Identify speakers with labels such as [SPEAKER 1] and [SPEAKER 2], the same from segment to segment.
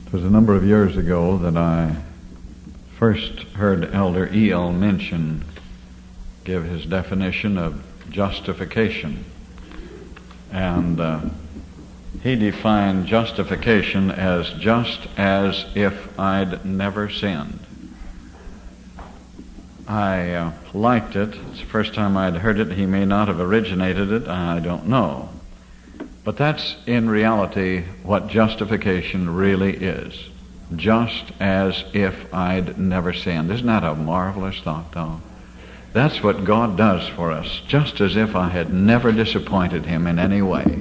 [SPEAKER 1] It was a number of years ago that I first heard Elder E.L. Minchin give his definition of justification. And he defined justification as just as if I'd never sinned. I liked it. It's the first time I'd heard it. He may not have originated it. I don't know. But that's in reality what justification really is. Just as if I'd never sinned. Isn't that a marvelous thought, though? That's what God does for us, just as if I had never disappointed Him in any way.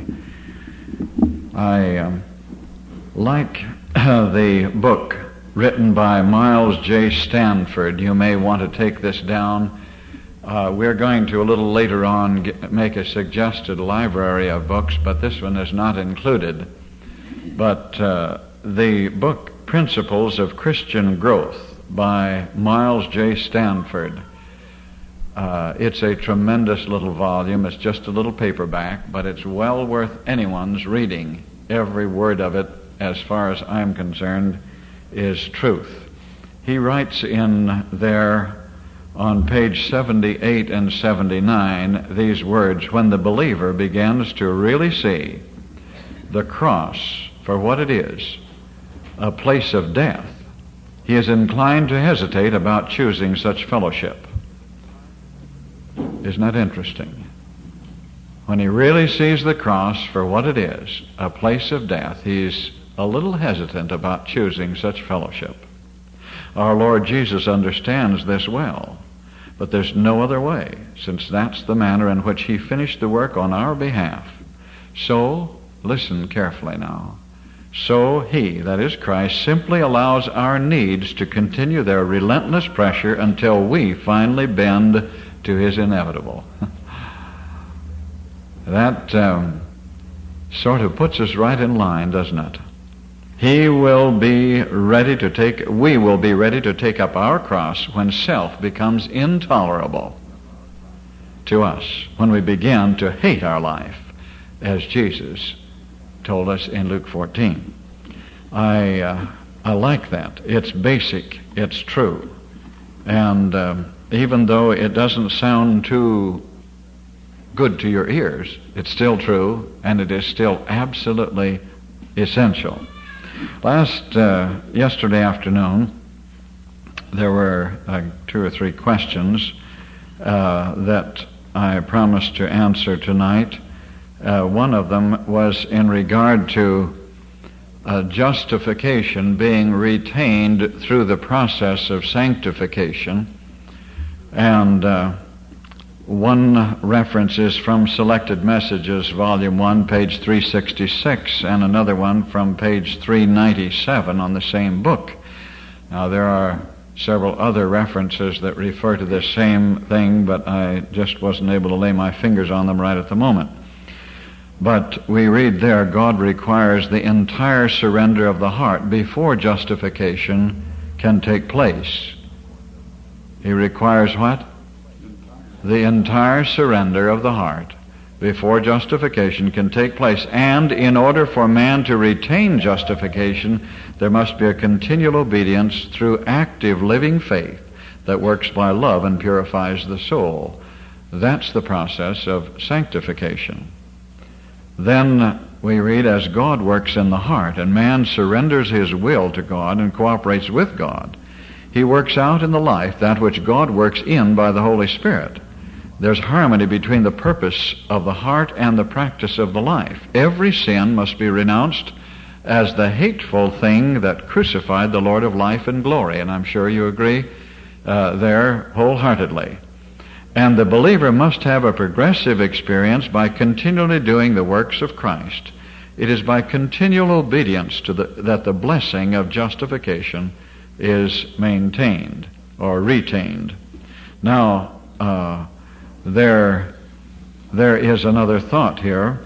[SPEAKER 1] I like the book written by Miles J. Stanford. You may want to take this down. We're going to, a little later on, make a suggested library of books, but this one is not included. But the book Principles of Christian Growth by Miles J. Stanford. It's a tremendous little volume. It's just a little paperback, but it's well worth anyone's reading. Every word of it, as far as I'm concerned, is truth. He writes in there on page 78 and 79 these words: when the believer begins to really see the cross for what it is, a place of death, he is inclined to hesitate about choosing such fellowship. Isn't that interesting? When he really sees the cross for what it is, a place of death, he's a little hesitant about choosing such fellowship. Our Lord Jesus understands this well, but there's no other way, since that's the manner in which He finished the work on our behalf. So, listen carefully now. So He, that is Christ, simply allows our needs to continue their relentless pressure until we finally bend to His inevitable. That sort of puts us right in line, doesn't it? We will be ready to take up our cross when self becomes intolerable to us, when we begin to hate our life, as Jesus told us in Luke 14. I like that. It's basic. It's true. And even though it doesn't sound too good to your ears, it's still true, and it is still absolutely essential. Yesterday afternoon, there were 2 or 3 questions that I promised to answer tonight. One of them was in regard to justification being retained through the process of sanctification. And one reference is from Selected Messages, Volume 1, page 366, and another one from page 397 on the same book. Now, there are several other references that refer to the same thing, but I just wasn't able to lay my fingers on them right at the moment. But we read there, God requires the entire surrender of the heart before justification can take place. He requires what? The entire surrender of the heart before justification can take place. And in order for man to retain justification, there must be a continual obedience through active living faith that works by love and purifies the soul. That's the process of sanctification. Then we read, as God works in the heart and man surrenders his will to God and cooperates with God, he works out in the life that which God works in by the Holy Spirit. There's harmony between the purpose of the heart and the practice of the life. Every sin must be renounced as the hateful thing that crucified the Lord of life and glory, and I'm sure you agree there wholeheartedly. And the believer must have a progressive experience by continually doing the works of Christ. It is by continual obedience that the blessing of justification is maintained or retained. Now, there is another thought here.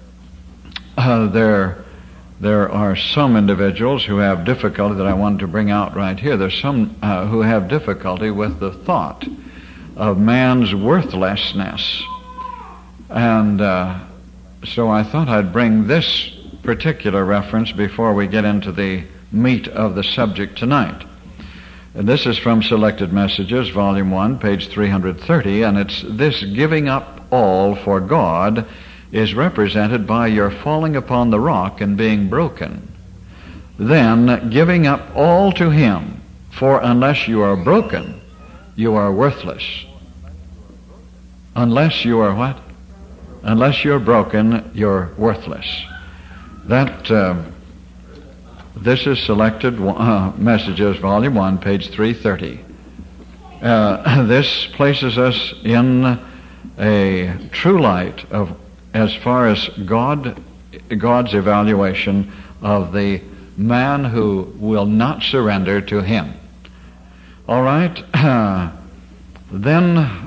[SPEAKER 1] There are some individuals who have difficulty that I wanted to bring out right here. There's some who have difficulty with the thought of man's worthlessness. And so I thought I'd bring this particular reference before we get into the meat of the subject tonight. And this is from Selected Messages, Volume 1, page 330, and it's this: giving up all for God is represented by your falling upon the rock and being broken. Then giving up all to Him, for unless you are broken, you are worthless. Unless you are what? Unless you're broken, you're worthless. This is Selected Messages, Volume 1, page 330. This places us in a true light of as far as God's evaluation of the man who will not surrender to Him. All right. Then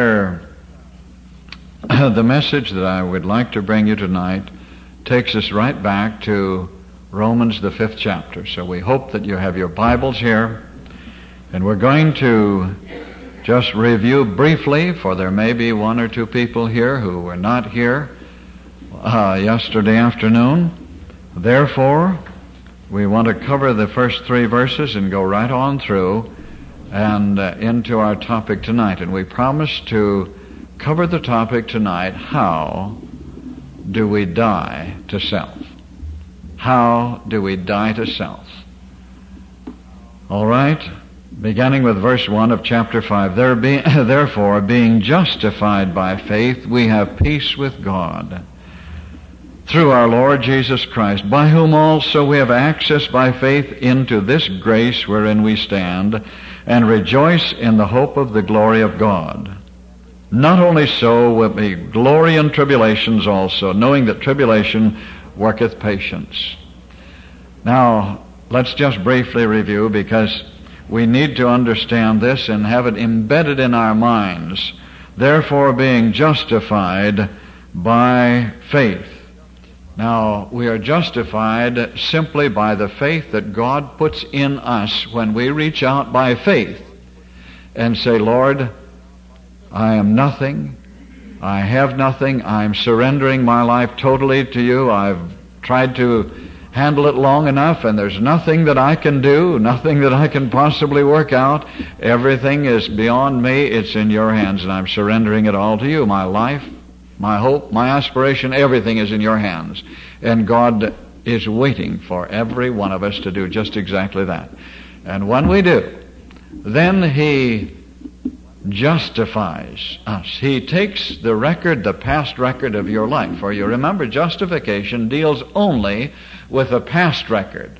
[SPEAKER 1] the message that I would like to bring you tonight takes us right back to Romans, the 5th chapter. So we hope that you have your Bibles here, and we're going to just review briefly, for there may be one or two people here who were not here yesterday afternoon. Therefore, we want to cover the first 3 verses and go right on through and into our topic tonight. And we promise to cover the topic tonight: how do we die to self? How do we die to self? All right, beginning with verse 1 of chapter 5. Therefore, being justified by faith, we have peace with God through our Lord Jesus Christ, by whom also we have access by faith into this grace wherein we stand, and rejoice in the hope of the glory of God. Not only so, but we glory in tribulations also, knowing that tribulation worketh patience. Now, let's just briefly review, because we need to understand this and have it embedded in our minds. Therefore, being justified by faith. Now, we are justified simply by the faith that God puts in us when we reach out by faith and say, Lord, I am nothing, I have nothing, I'm surrendering my life totally to you. I've tried to handle it long enough, and there's nothing that I can do, nothing that I can possibly work out. Everything is beyond me. It's in your hands, and I'm surrendering it all to you. My life, my hope, my aspiration, everything is in your hands. And God is waiting for every one of us to do just exactly that. And when we do, then He justifies us. He takes the record, the past record of your life. For you remember, justification deals only with a past record.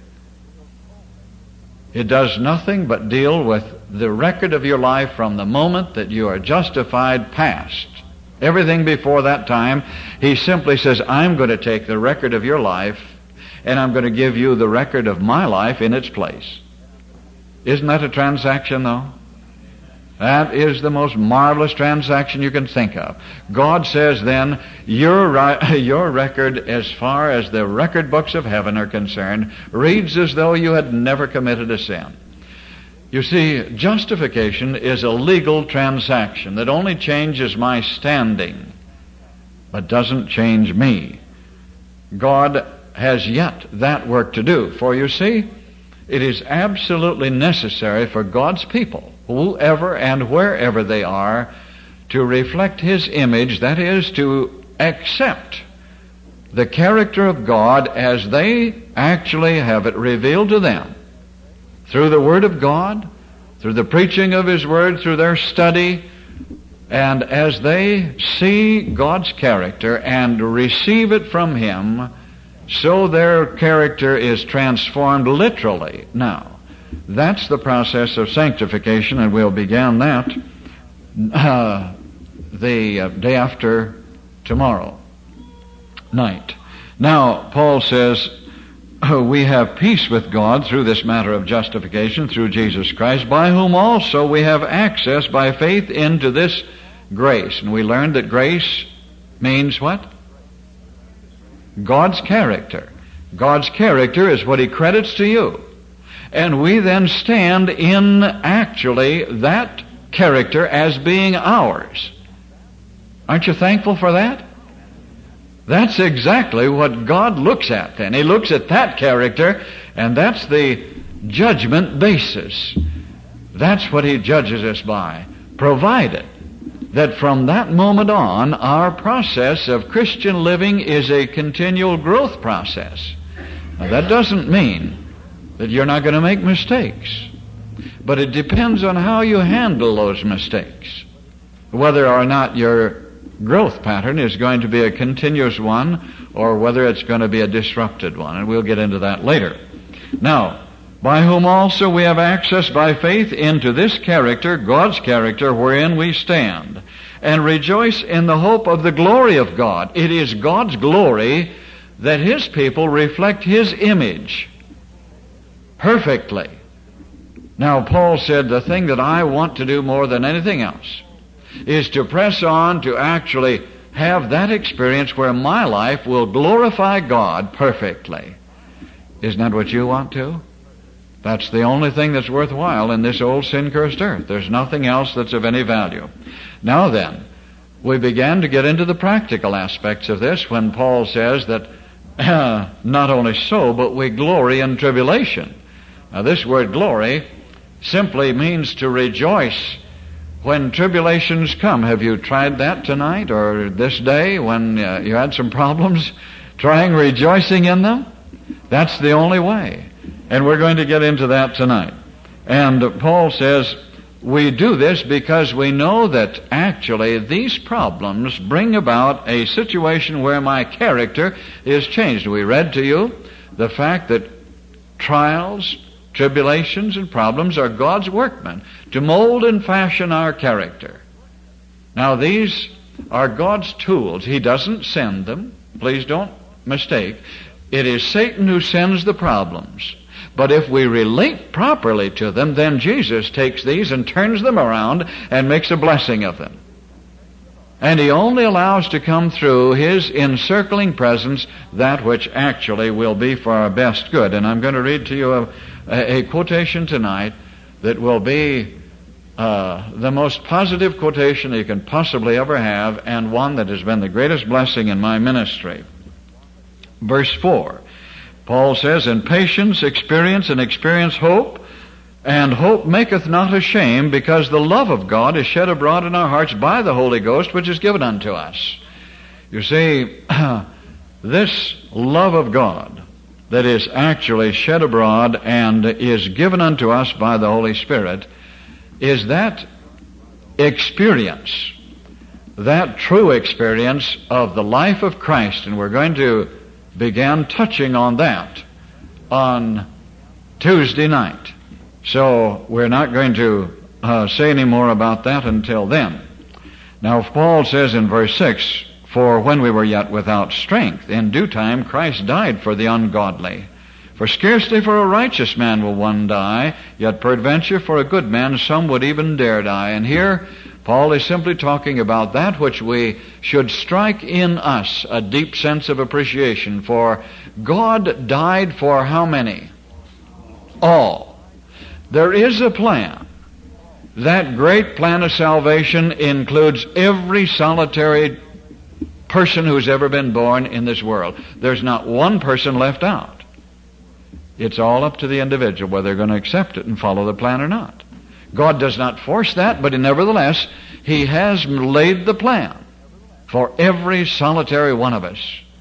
[SPEAKER 1] It does nothing but deal with the record of your life from the moment that you are justified past. Everything before that time, He simply says, I'm going to take the record of your life, and I'm going to give you the record of my life in its place. Isn't that a transaction, though? That is the most marvelous transaction you can think of. God says then, your record, as far as the record books of heaven are concerned, reads as though you had never committed a sin. You see, justification is a legal transaction that only changes my standing, but doesn't change me. God has yet that work to do. For you see, it is absolutely necessary for God's people, whoever and wherever they are, to reflect His image, that is, to accept the character of God as they actually have it revealed to them through the Word of God, through the preaching of His Word, through their study, and as they see God's character and receive it from Him, so their character is transformed literally. Now, that's the process of sanctification, and we'll begin that the day after tomorrow night. Now, Paul says, we have peace with God through this matter of justification through Jesus Christ, by whom also we have access by faith into this grace. And we learned that grace means what? God's character. God's character is what He credits to you. And we then stand in actually that character as being ours. Aren't you thankful for that? That's exactly what God looks at then. He looks at that character And that's the judgment basis. That's what he judges us by, provided that from that moment on, our process of Christian living is a continual growth process. Now, that doesn't mean that you're not going to make mistakes, but it depends on how you handle those mistakes, whether or not your growth pattern is going to be a continuous one or whether it's going to be a disrupted one, and we'll get into that later. Now, by whom also we have access by faith into this character, God's character, wherein we stand, and rejoice in the hope of the glory of God. It is God's glory that His people reflect His image perfectly. Now, Paul said, the thing that I want to do more than anything else is to press on to actually have that experience where my life will glorify God perfectly. Isn't that what you want to? That's the only thing that's worthwhile in this old sin-cursed earth. There's nothing else that's of any value. Now then, we began to get into the practical aspects of this when Paul says that not only so, but we glory in tribulation. Now this word glory simply means to rejoice when tribulations come. Have you tried that tonight or this day when you had some problems? Trying rejoicing in them? That's the only way. And we're going to get into that tonight. And Paul says, we do this because we know that actually these problems bring about a situation where my character is changed. We read to you the fact that trials, tribulations, and problems are God's workmen to mold and fashion our character. Now these are God's tools. He doesn't send them. Please don't mistake. It is Satan who sends the problems. But if we relate properly to them, then Jesus takes these and turns them around and makes a blessing of them. And He only allows to come through His encircling presence that which actually will be for our best good. And I'm going to read to you a quotation tonight that will be the most positive quotation you can possibly ever have, and one that has been the greatest blessing in my ministry. Verse 4. Paul says, in patience experience, and experience hope, and hope maketh not ashamed, because the love of God is shed abroad in our hearts by the Holy Ghost, which is given unto us. You see, this love of God that is actually shed abroad and is given unto us by the Holy Spirit is that experience, that true experience of the life of Christ, and we're going to began touching on that on Tuesday night. So we're not going to say any more about that until then. Now Paul says in verse 6, for when we were yet without strength, in due time Christ died for the ungodly. For scarcely for a righteous man will one die, yet peradventure for a good man some would even dare die. And here Paul is simply talking about that which we should strike in us a deep sense of appreciation for. God died for how many? All. There is a plan. That great plan of salvation includes every solitary person who's ever been born in this world. There's not one person left out. It's all up to the individual whether they're going to accept it and follow the plan or not. God does not force that, but nevertheless, He has laid the plan for every solitary one of us.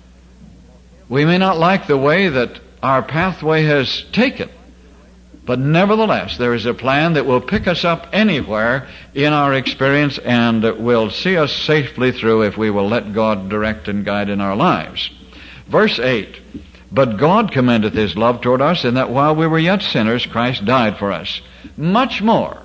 [SPEAKER 1] We may not like the way that our pathway has taken, but nevertheless, there is a plan that will pick us up anywhere in our experience and will see us safely through if we will let God direct and guide in our lives. Verse 8, but God commendeth His love toward us in that while we were yet sinners, Christ died for us. Much more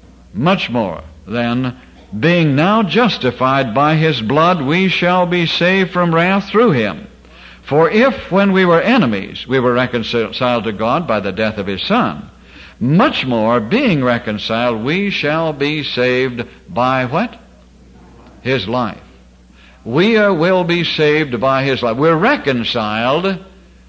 [SPEAKER 1] than being now justified by His blood, we shall be saved from wrath through Him. For if, when we were enemies, we were reconciled to God by the death of His Son, much more, being reconciled, we shall be saved by what? His life. We will be saved by His life. We're reconciled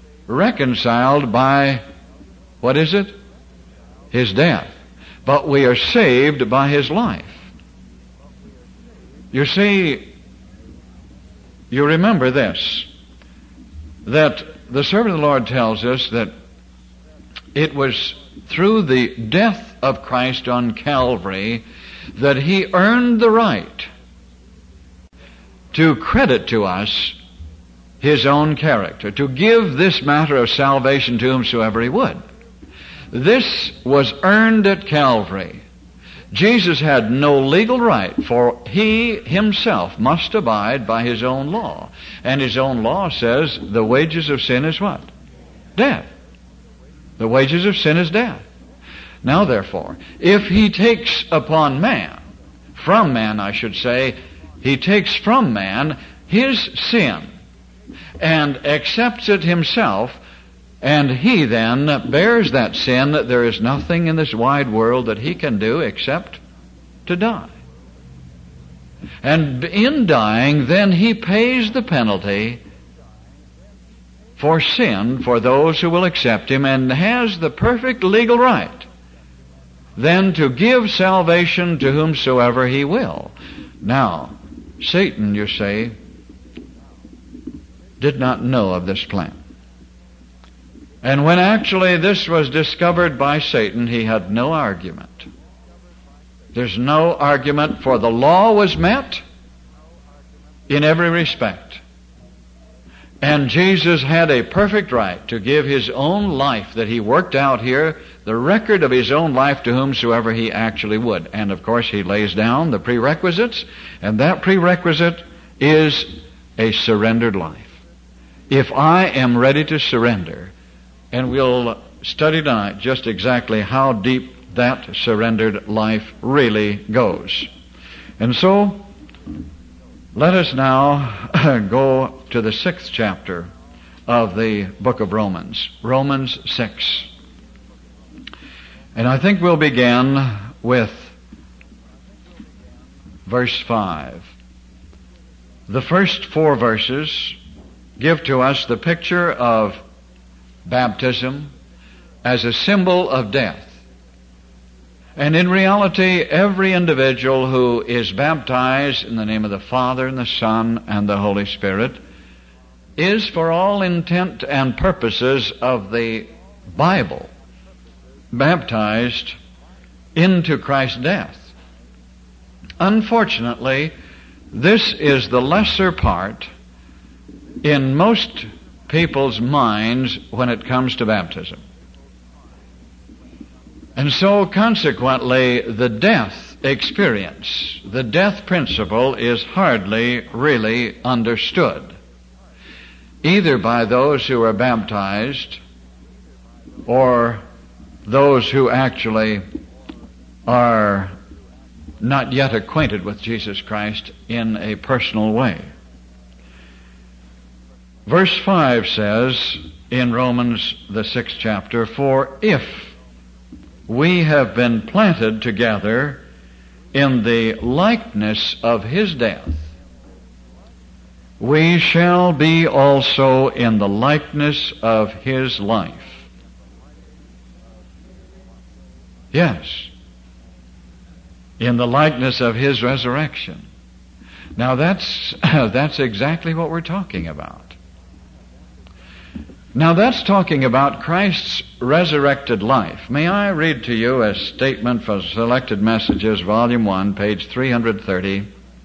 [SPEAKER 1] by, what is it? His death. But we are saved by His life. You see, you remember this, that the servant of the Lord tells us that it was through the death of Christ on Calvary that He earned the right to credit to us His own character, to give this matter of salvation to whomsoever He would. This was earned at Calvary. Jesus had no legal right, for He Himself must abide by His own law. And His own law says the wages of sin is what? Death. The wages of sin is death. Now therefore, if He takes upon man, from man I should say, He takes from man his sin and accepts it Himself, and He then bears that sin, there is nothing in this wide world that He can do except to die. And in dying, then He pays the penalty for sin for those who will accept Him, and has the perfect legal right then to give salvation to whomsoever He will. Now, Satan, you say, did not know of this plan. And when actually this was discovered by Satan, he had no argument. There's no argument, for the law was met in every respect. And Jesus had a perfect right to give His own life that He worked out here, the record of His own life to whomsoever He actually would. And of course He lays down the prerequisites, and that prerequisite is a surrendered life. If I am ready to surrender, and we'll study tonight just exactly how deep that surrendered life really goes. And so, let us now go to the 6th chapter of the book of Romans, Romans 6. And I think we'll begin with verse 5. The first 4 verses give to us the picture of baptism as a symbol of death. And in reality, every individual who is baptized in the name of the Father and the Son and the Holy Spirit is, for all intent and purposes of the Bible, baptized into Christ's death. Unfortunately, this is the lesser part in most people's minds when it comes to baptism. And so, consequently, the death experience, the death principle, is hardly really understood, either by those who are baptized or those who actually are not yet acquainted with Jesus Christ in a personal way. Verse 5 says in Romans, the 6th chapter, "For if we have been planted together in the likeness of His death, we shall be also in the likeness of His life." Yes, in the likeness of His resurrection. Now that's exactly what we're talking about. Now that's talking about Christ's resurrected life. May I read to you a statement from Selected Messages, Volume 1, page 330.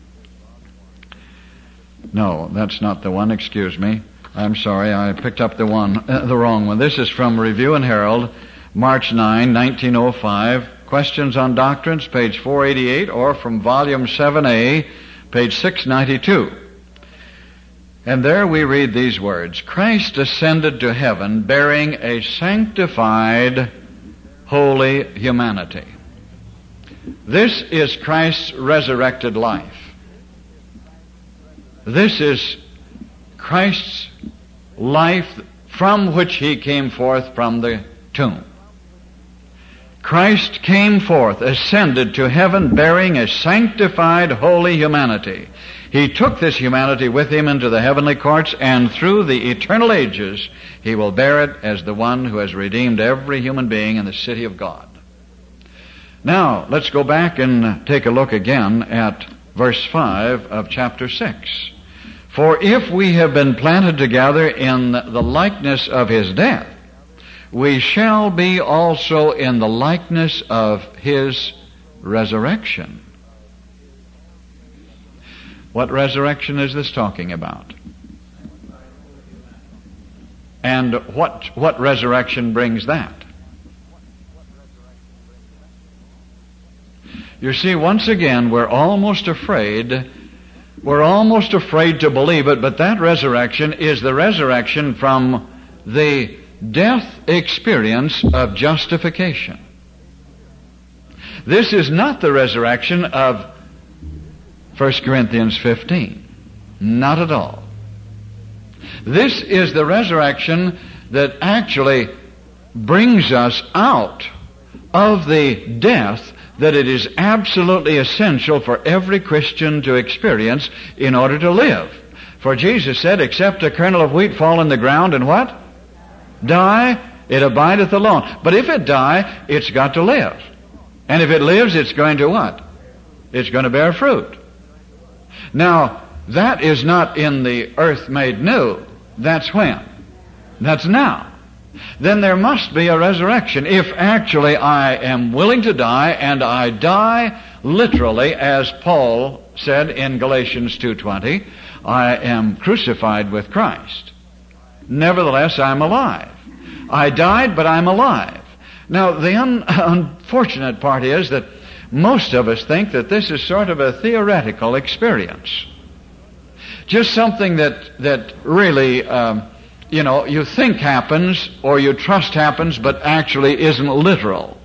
[SPEAKER 1] No, that's not the one, excuse me. I'm sorry, I picked up the wrong one. This is from Review and Herald, March 9, 1905. Questions on Doctrines, page 488, or from Volume 7A, page 692. And there we read these words: "Christ ascended to heaven bearing a sanctified, holy humanity." This is Christ's resurrected life. This is Christ's life from which He came forth from the tomb. Christ came forth, ascended to heaven, bearing a sanctified, holy humanity. He took this humanity with Him into the heavenly courts, and through the eternal ages, He will bear it as the one who has redeemed every human being in the city of God. Now, let's go back and take a look again at verse 5 of chapter 6. "For if we have been planted together in the likeness of His death, we shall be also in the likeness of His resurrection. What resurrection is this talking about? And what resurrection brings that? You see, once again, we're almost afraid to believe it, but that resurrection is the resurrection from the death experience of justification. This is not the resurrection of 1 Corinthians 15. Not at all. This is the resurrection that actually brings us out of the death that it is absolutely essential for every Christian to experience in order to live. For Jesus said, except a kernel of wheat fall in the ground and what? Die, it abideth alone. But if it die, it's got to live. And if it lives, it's going to what? It's going to bear fruit. Now, that is not in the earth made new. That's when? That's now. Then there must be a resurrection. If actually I am willing to die, and I die literally, as Paul said in Galatians 2:20, I am crucified with Christ. Nevertheless, I'm alive. I died, but I'm alive. Now, the unfortunate part is that most of us think that this is sort of a theoretical experience. Just something that really, you think happens or you trust happens, but actually isn't literal.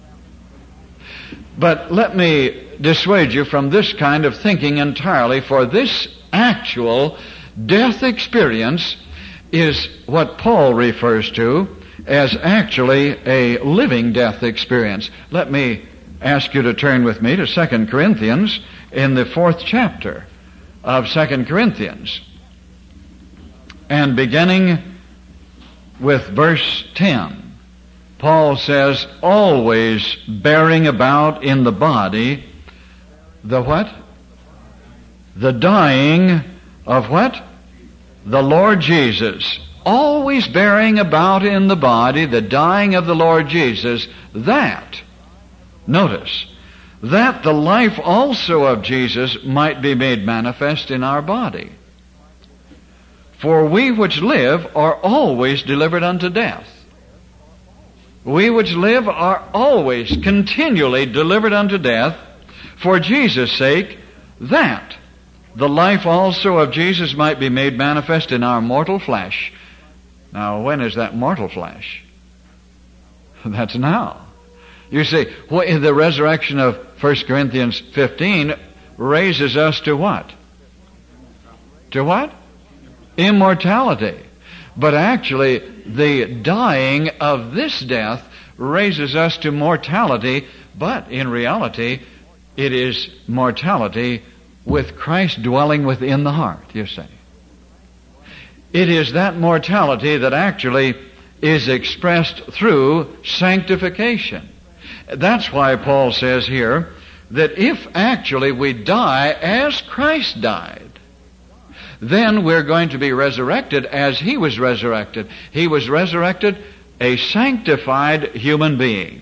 [SPEAKER 1] But let me dissuade you from this kind of thinking entirely, for this actual death experience is what Paul refers to as actually a living death experience. Let me ask you to turn with me to 2 Corinthians in the 4th chapter of 2 Corinthians. And beginning with verse 10, Paul says, always bearing about in the body the what? The dying of what? The Lord Jesus. Always bearing about in the body the dying of the Lord Jesus, that, notice, that the life also of Jesus might be made manifest in our body. For we which live are always delivered unto death. We which live are always continually delivered unto death for Jesus' sake, that the life also of Jesus might be made manifest in our mortal flesh. Now, when is that mortal flesh? That's now. You see, the resurrection of 1 Corinthians 15 raises us to what? To what? Immortality. But actually, the dying of this death raises us to mortality, but in reality, it is mortality with Christ dwelling within the heart, you see. It is that mortality that actually is expressed through sanctification. That's why Paul says here that if actually we die as Christ died, then we're going to be resurrected as He was resurrected. He was resurrected a sanctified human being.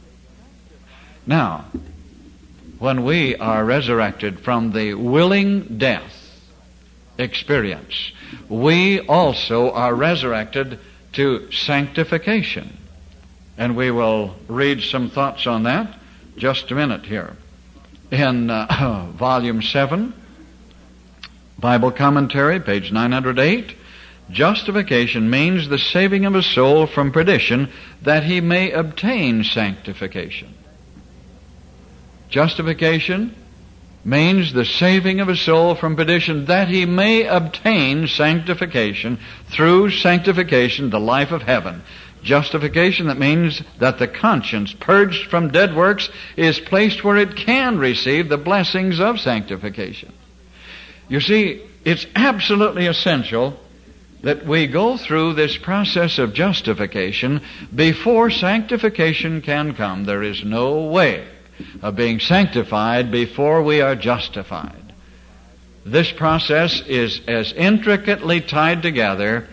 [SPEAKER 1] Now, when we are resurrected from the willing death experience, we also are resurrected to sanctification. And we will read some thoughts on that just a minute here. In Volume 7, Bible Commentary, page 908, justification means the saving of a soul from perdition that he may obtain sanctification. Justification means the saving of a soul from perdition that he may obtain sanctification. Through sanctification, the life of heaven. Justification, that means that the conscience, purged from dead works, is placed where it can receive the blessings of sanctification. You see, it's absolutely essential that we go through this process of justification before sanctification can come. There is no way of being sanctified before we are justified. This process is as intricately tied together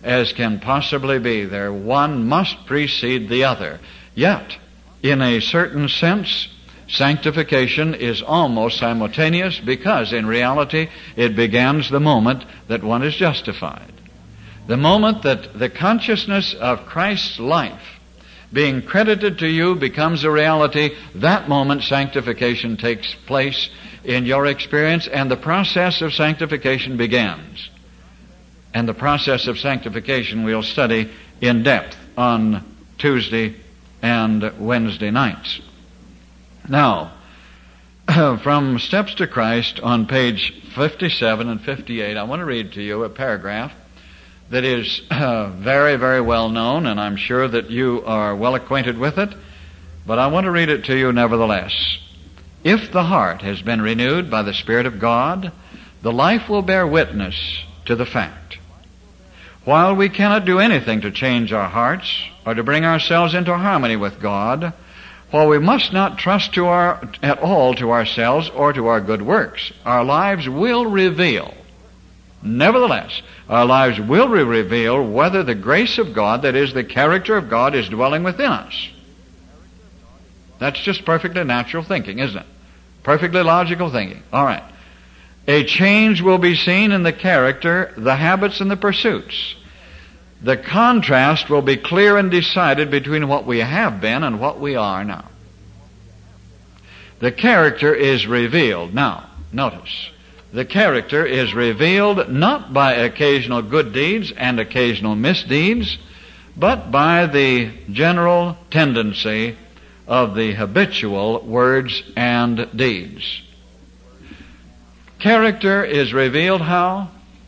[SPEAKER 1] as can possibly be there. One must precede the other. Yet, in a certain sense, sanctification is almost simultaneous, because in reality it begins the moment that one is justified. The moment that the consciousness of Christ's life being credited to you becomes a reality, that moment sanctification takes place in your experience, and the process of sanctification begins. And the process of sanctification we'll study in depth on Tuesday and Wednesday nights. Now, from Steps to Christ on page 57 and 58, I want to read to you a paragraph that is very, very well known, and I'm sure that you are well acquainted with it, but I want to read it to you nevertheless. If the heart has been renewed by the Spirit of God, the life will bear witness to the fact. While we cannot do anything to change our hearts or to bring ourselves into harmony with God, while we must not trust at all to ourselves or to our good works, our lives will reveal. Nevertheless, our lives will reveal whether the grace of God, that is, the character of God, is dwelling within us. That's just perfectly natural thinking, isn't it? Perfectly logical thinking. All right. A change will be seen in the character, the habits, and the pursuits. The contrast will be clear and decided between what we have been and what we are now. The character is revealed. Now, notice, the character is revealed not by occasional good deeds and occasional misdeeds, but by the general tendency of the habitual words and deeds. Character is revealed how?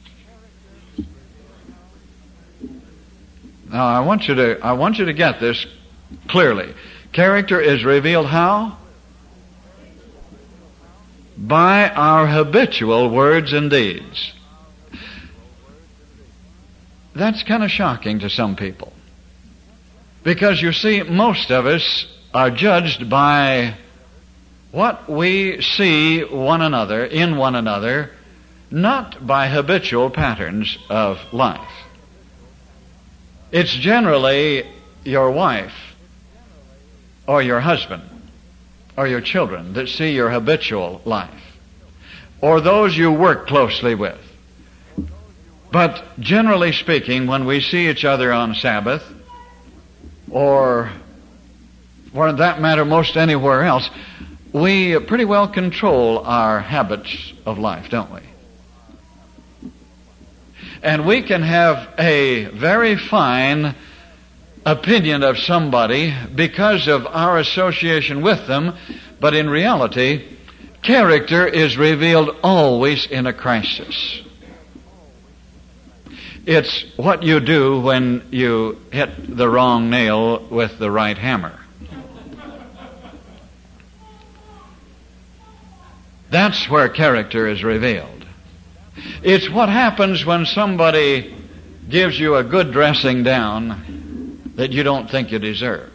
[SPEAKER 1] Now, I want you to get this clearly. Character is revealed how? By our habitual words and deeds. That's kind of shocking to some people. Because you see, most of us are judged by what we see in one another, not by habitual patterns of life. It's generally your wife or your husband or your children that see your habitual life, or those you work closely with. But generally speaking, when we see each other on Sabbath, or for that matter most anywhere else, we pretty well control our habits of life, don't we? And we can have a very fine opinion of somebody because of our association with them, but in reality, character is revealed always in a crisis. It's what you do when you hit the wrong nail with the right hammer. That's where character is revealed. It's what happens when somebody gives you a good dressing down that you don't think you deserve.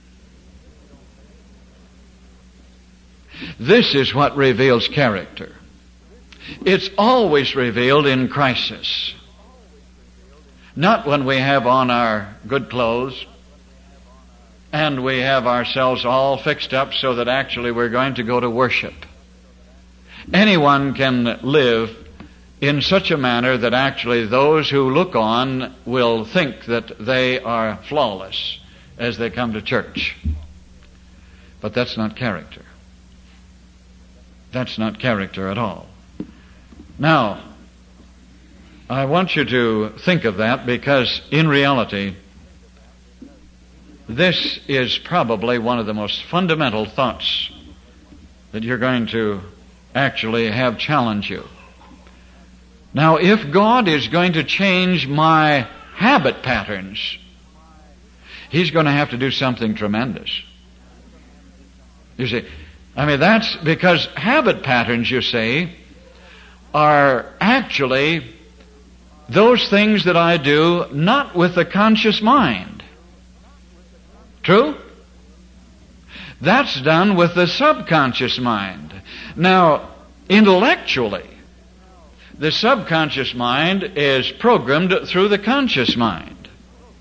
[SPEAKER 1] This is what reveals character. It's always revealed in crisis. Not when we have on our good clothes and we have ourselves all fixed up so that actually we're going to go to worship. Anyone can live in such a manner that actually those who look on will think that they are flawless as they come to church. But that's not character. That's not character at all. Now, I want you to think of that, because in reality, this is probably one of the most fundamental thoughts that you're going to actually have challenge you. Now, if God is going to change my habit patterns, He's going to have to do something tremendous. You see, that's because habit patterns, you see, are actually those things that I do not with the conscious mind. True? That's done with the subconscious mind. Now, intellectually, the subconscious mind is programmed through the conscious mind.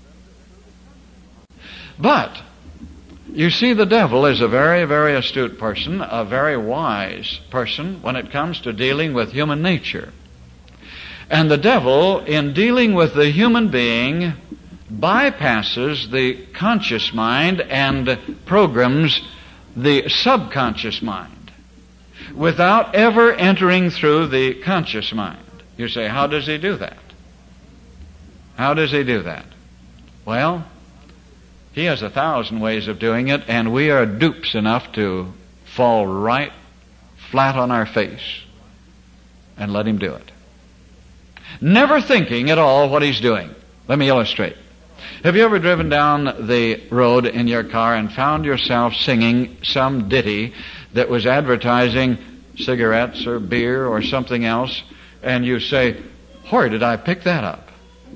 [SPEAKER 1] But, you see, the devil is a very, very astute person, a very wise person when it comes to dealing with human nature. And the devil, in dealing with the human being, bypasses the conscious mind and programs the subconscious mind without ever entering through the conscious mind. You say, how does he do that? How does he do that? Well, he has 1,000 ways of doing it, and we are dupes enough to fall right flat on our face and let him do it. Never thinking at all what he's doing. Let me illustrate. Have you ever driven down the road in your car and found yourself singing some ditty that was advertising cigarettes or beer or something else, and you say, where did I pick that up?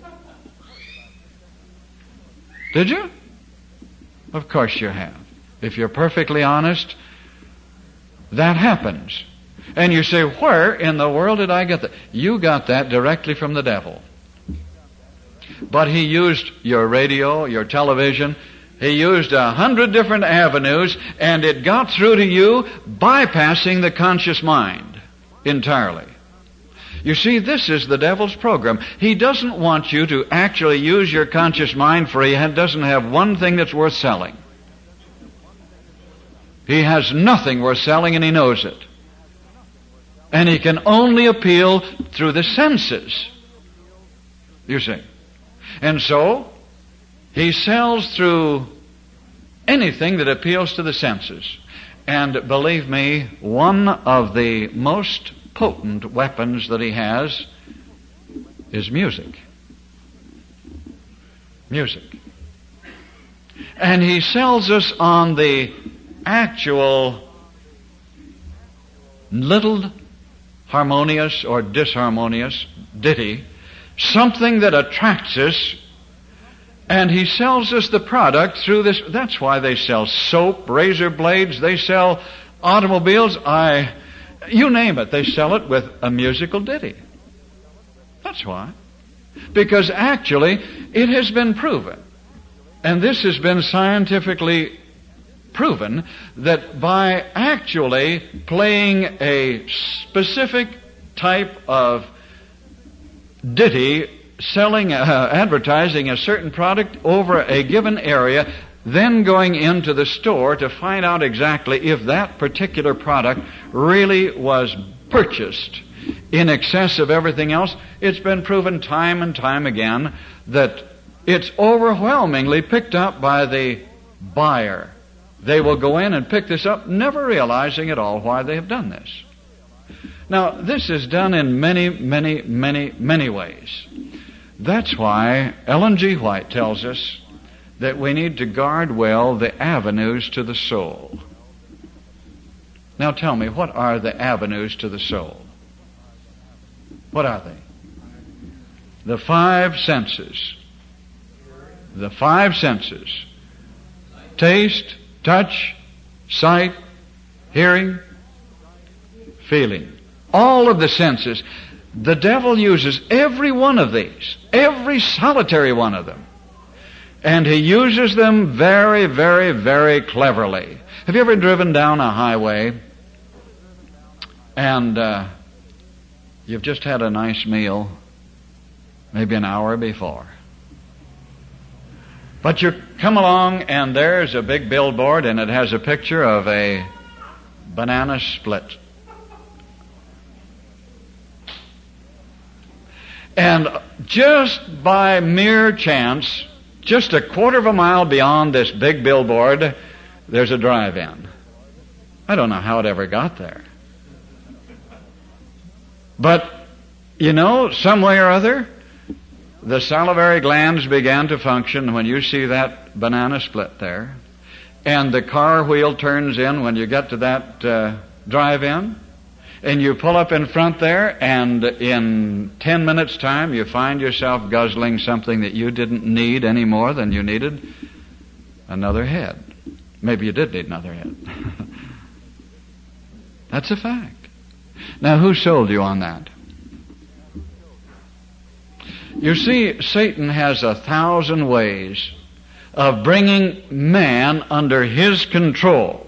[SPEAKER 1] Did you? Of course you have. If you're perfectly honest, that happens. And you say, where in the world did I get that? You got that directly from the devil. But he used your radio, your television. He used 100 different avenues, and it got through to you bypassing the conscious mind entirely. You see, this is the devil's program. He doesn't want you to actually use your conscious mind, for he doesn't have one thing that's worth selling. He has nothing worth selling, and he knows it. And he can only appeal through the senses. You see. And so, he sells through anything that appeals to the senses. And believe me, one of the most potent weapons that he has is music. Music. And he sells us on the actual little harmonious or disharmonious ditty, something that attracts us, and he sells us the product through this. That's why they sell soap, razor blades, they sell automobiles, you name it, they sell it with a musical ditty. That's why. Because actually, it has been proven, and this has been scientifically proven, that by actually playing a specific type of ditty, selling, advertising a certain product over a given area, then going into the store to find out exactly if that particular product really was purchased in excess of everything else, it's been proven time and time again that it's overwhelmingly picked up by the buyer. They will go in and pick this up, never realizing at all why they have done this. Now, this is done in many, many, many, many ways. That's why Ellen G. White tells us that we need to guard well the avenues to the soul. Now tell me, what are the avenues to the soul? What are they? The five senses. The five senses. Taste, touch, sight, hearing, feeling. All of the senses. The devil uses every one of these, every solitary one of them. And he uses them very, very, very cleverly. Have you ever driven down a highway and you've just had a nice meal, maybe an hour before? But you come along and there's a big billboard and it has a picture of a banana split. And just by mere chance, just a quarter of a mile beyond this big billboard, there's a drive-in. I don't know how it ever got there. But, you know, some way or other, the salivary glands began to function when you see that banana split there. And the car wheel turns in when you get to that drive-in. And you pull up in front there, and in 10 minutes' time, you find yourself guzzling something that you didn't need any more than you needed another head. Maybe you did need another head. That's a fact. Now, who sold you on that? You see, Satan has 1,000 ways of bringing man under his control.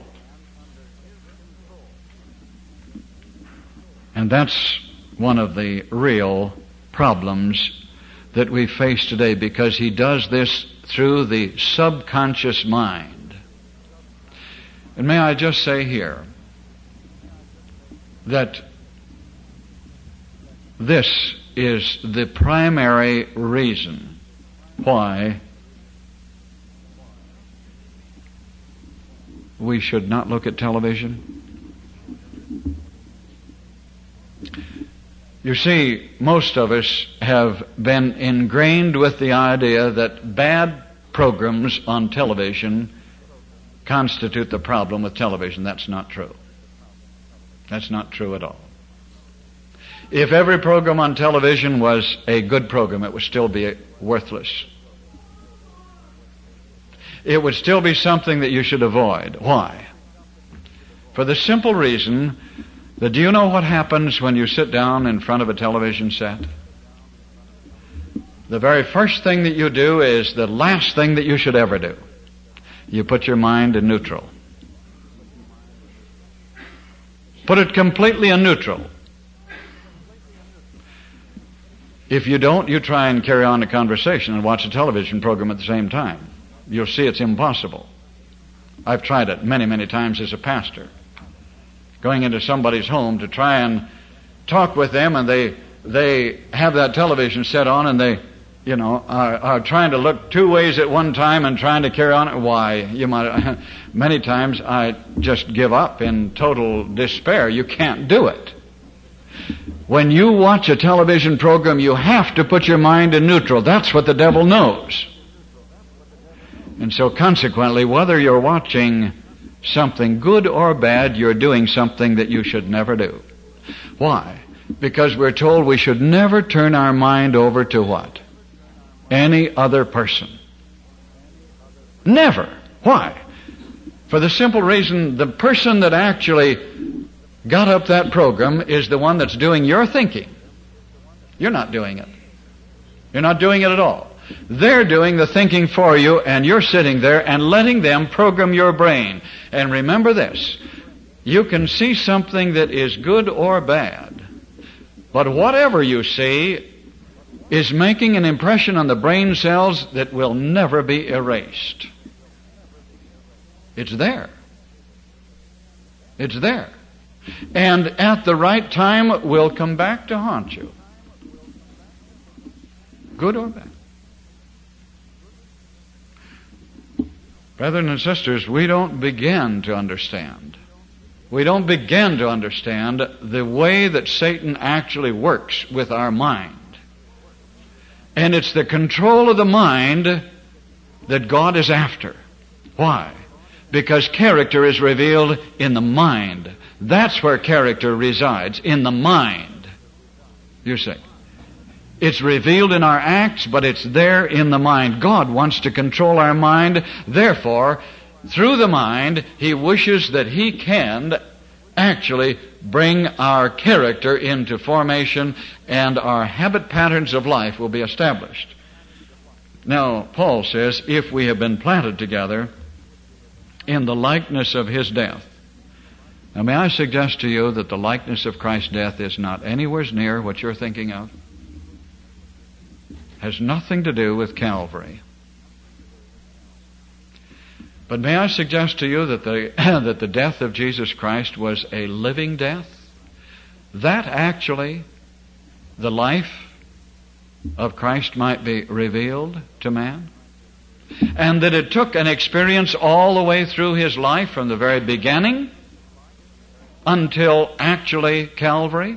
[SPEAKER 1] And that's one of the real problems that we face today, because he does this through the subconscious mind. And may I just say here that this is the primary reason why we should not look at television. You see, most of us have been ingrained with the idea that bad programs on television constitute the problem with television. That's not true. That's not true at all. If every program on television was a good program, it would still be worthless. It would still be something that you should avoid. Why? For the simple reason that, do you know what happens when you sit down in front of a television set? The very first thing that you do is the last thing that you should ever do. You put your mind in neutral. Put it completely in neutral. If you don't, you try and carry on a conversation and watch a television program at the same time. You'll see it's impossible. I've tried it many, many times as a pastor. Going into somebody's home to try and talk with them, and they have that television set on, and they, are trying to look two ways at one time and trying to carry on. Why? Many times I just give up in total despair. You can't do it. When you watch a television program, you have to put your mind in neutral. That's what the devil knows. And so consequently, whether you're watching something good or bad, you're doing something that you should never do. Why? Because we're told we should never turn our mind over to what? Any other person. Never. Why? For the simple reason, the person that actually got up that program is the one that's doing your thinking. You're not doing it. You're not doing it at all. They're doing the thinking for you, and you're sitting there and letting them program your brain. And remember this, you can see something that is good or bad, but whatever you see is making an impression on the brain cells that will never be erased. It's there. It's there. And at the right time will come back to haunt you. Good or bad. Brethren and sisters, we don't begin to understand. We don't begin to understand the way that Satan actually works with our mind. And it's the control of the mind that God is after. Why? Because character is revealed in the mind. That's where character resides, in the mind. You see. It's revealed in our acts, but it's there in the mind. God wants to control our mind. Therefore, through the mind, He wishes that He can actually bring our character into formation, and our habit patterns of life will be established. Now, Paul says, if we have been planted together in the likeness of His death. Now, may I suggest to you that the likeness of Christ's death is not anywhere near what you're thinking of? Has nothing to do with Calvary. But may I suggest to you that the death of Jesus Christ was a living death? That actually, the life of Christ might be revealed to man? And that it took an experience all the way through His life from the very beginning until actually Calvary?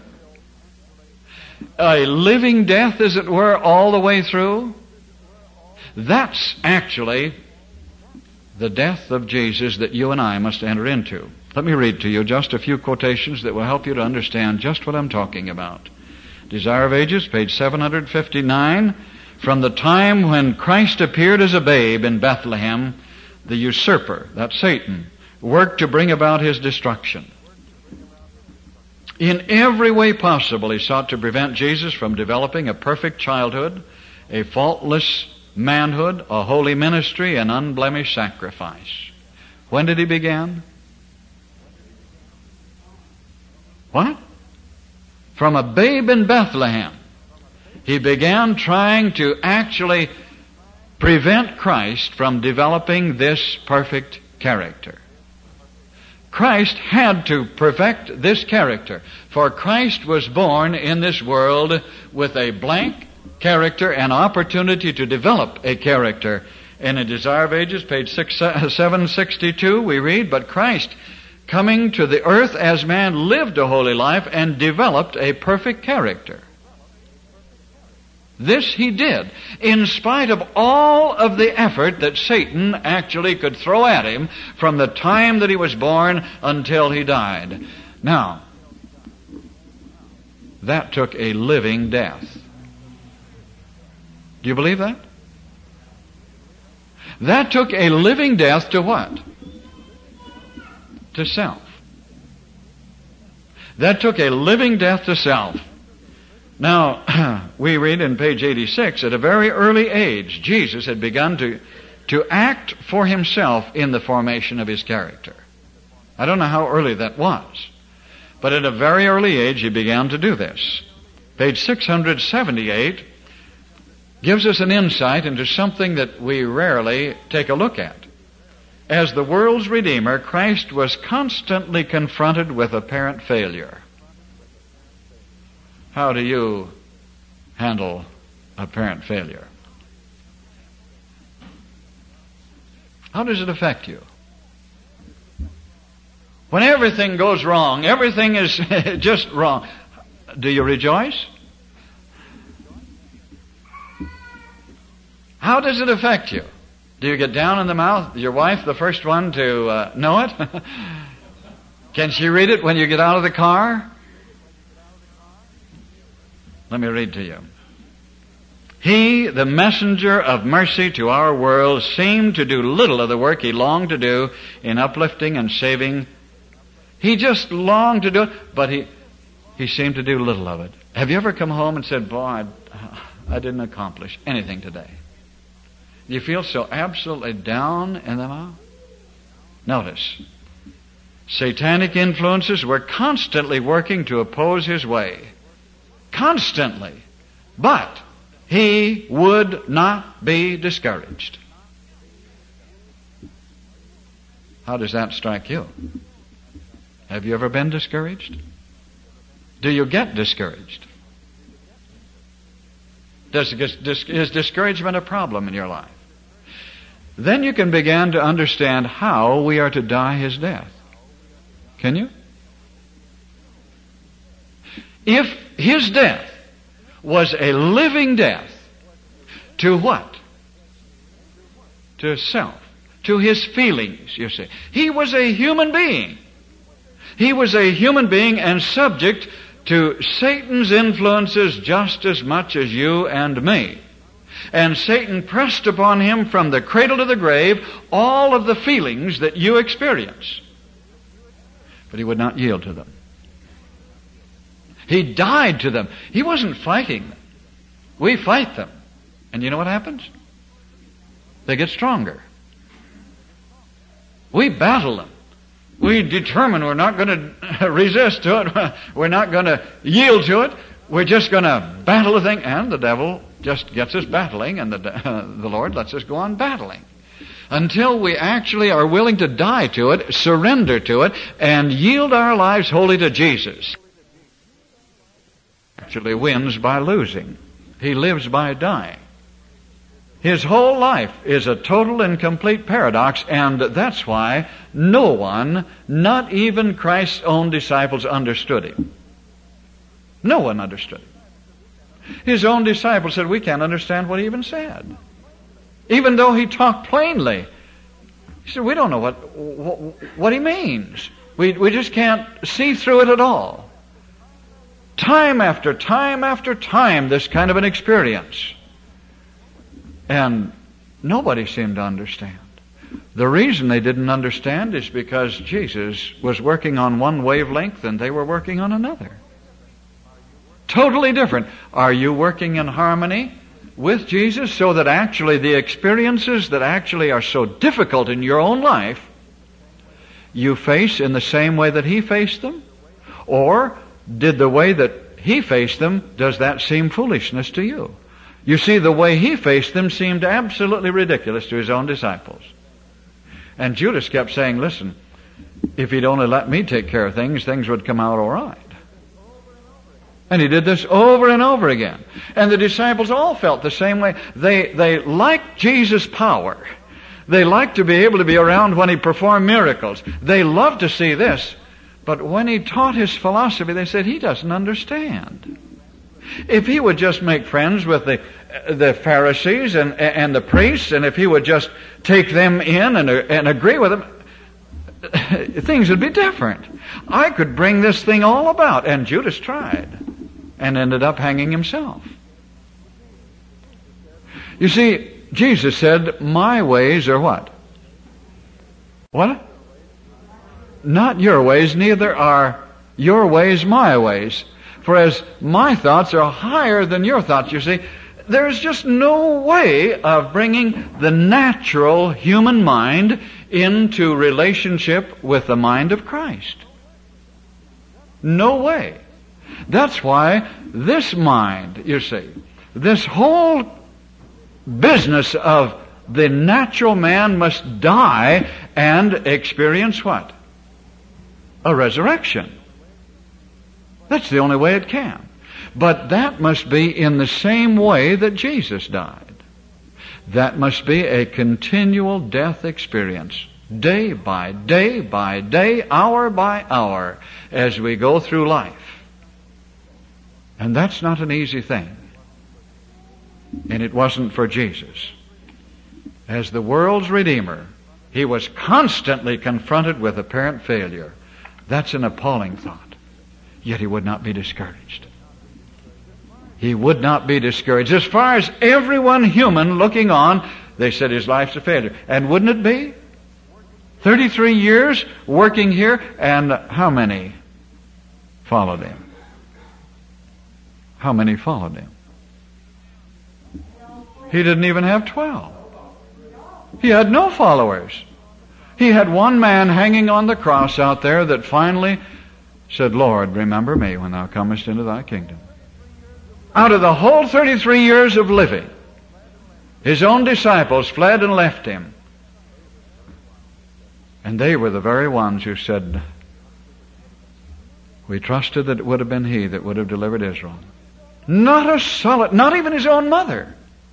[SPEAKER 1] A living death, as it were, all the way through? That's actually the death of Jesus that you and I must enter into. Let me read to you just a few quotations that will help you to understand just what I'm talking about. Desire of Ages, page 759. From the time when Christ appeared as a babe in Bethlehem, the usurper, that's Satan, worked to bring about His destruction. In every way possible, he sought to prevent Jesus from developing a perfect childhood a faultless manhood, a holy ministry, an unblemished sacrifice. When did he begin? What? From a babe in Bethlehem. He began trying to actually prevent Christ from developing this perfect character. Christ had to perfect this character, for Christ was born in this world with a blank character and opportunity to develop a character. In A Desire of Ages, page 762, we read, "But Christ, coming to the earth as man, lived a holy life and developed a perfect character." This he did, in spite of all of the effort that Satan actually could throw at him from the time that he was born until he died. Now, that took a living death. Do you believe that? That took a living death to what? To self. That took a living death to self. Now, we read in page 86, at a very early age, Jesus had begun to act for himself in the formation of his character. I don't know how early that was, but at a very early age he began to do this. Page 678 gives us an insight into something that we rarely take a look at. As the world's Redeemer, Christ was constantly confronted with apparent failure. How do you handle apparent failure? How does it affect you? When everything goes wrong, everything is just wrong, do you rejoice? How does it affect you? Do you get down in the mouth? Your wife, the first one to know it? Can she read it when you get out of the car? Let me read to you. He, the messenger of mercy to our world, seemed to do little of the work he longed to do in uplifting and saving. He just longed to do it, but he seemed to do little of it. Have you ever come home and said, "Boy, I didn't accomplish anything today"? Do you feel so absolutely down in the mouth? Notice, satanic influences were constantly working to oppose his way. Constantly. But he would not be discouraged. How does that strike you? Have you ever been discouraged? Do you get discouraged? Is discouragement a problem in your life? Then you can begin to understand how we are to die his death. Can you? If his death was a living death, to what? To self. To his feelings, you see. He was a human being. He was a human being and subject to Satan's influences just as much as you and me. And Satan pressed upon him from the cradle to the grave all of the feelings that you experience. But he would not yield to them. He died to them. He wasn't fighting them. We fight them. And you know what happens? They get stronger. We battle them. We determine we're not going to resist to it. We're not going to yield to it. We're just going to battle the thing. And the devil just gets us battling, and the Lord lets us go on battling. Until we actually are willing to die to it, surrender to it, and yield our lives wholly to Jesus. Actually wins by losing. He lives by dying. His whole life is a total and complete paradox, and that's why no one, not even Christ's own disciples, understood him. No one understood him. His own disciples said, "We can't understand what he even said." Even though he talked plainly. He said, "We don't know what he means. We just can't see through it at all." Time after time after time, this kind of an experience. And nobody seemed to understand. The reason they didn't understand is because Jesus was working on one wavelength and they were working on another. Totally different. Are you working in harmony with Jesus so that actually the experiences that actually are so difficult in your own life you face in the same way that He faced them? Or did the way that He faced them, does that seem foolishness to you? You see, the way He faced them seemed absolutely ridiculous to His own disciples. And Judas kept saying, listen, if He'd only let me take care of things, things would come out all right. And He did this over and over again. And the disciples all felt the same way. They liked Jesus' power. They liked to be able to be around when He performed miracles. They loved to see this. But when He taught His philosophy, they said, He doesn't understand. If He would just make friends with the Pharisees and the priests, and if He would just take them in and agree with them, things would be different. I could bring this thing all about. And Judas tried and ended up hanging himself. You see, Jesus said, my ways are what? What? Not your ways, neither are your ways my ways. For as my thoughts are higher than your thoughts, you see, there's just no way of bringing the natural human mind into relationship with the mind of Christ. No way. That's why this mind, you see, this whole business of the natural man must die and experience what? A resurrection. That's the only way it can. But that must be in the same way that Jesus died. That must be a continual death experience, day by day by day, hour by hour, as we go through life. And that's not an easy thing. And it wasn't for Jesus. As the world's Redeemer, He was constantly confronted with apparent failure. That's an appalling thought. Yet He would not be discouraged. He would not be discouraged. As far as everyone human looking on, they said His life's a failure. And wouldn't it be? 33 years working here, and how many followed Him? How many followed Him? He didn't even have 12. He had no followers. He had one man hanging on the cross out there that finally said, Lord, remember me when Thou comest into Thy kingdom. Out of the whole 33 years of living, His own disciples fled and left Him. And they were the very ones who said, we trusted that it would have been He that would have delivered Israel. Not even His own mother.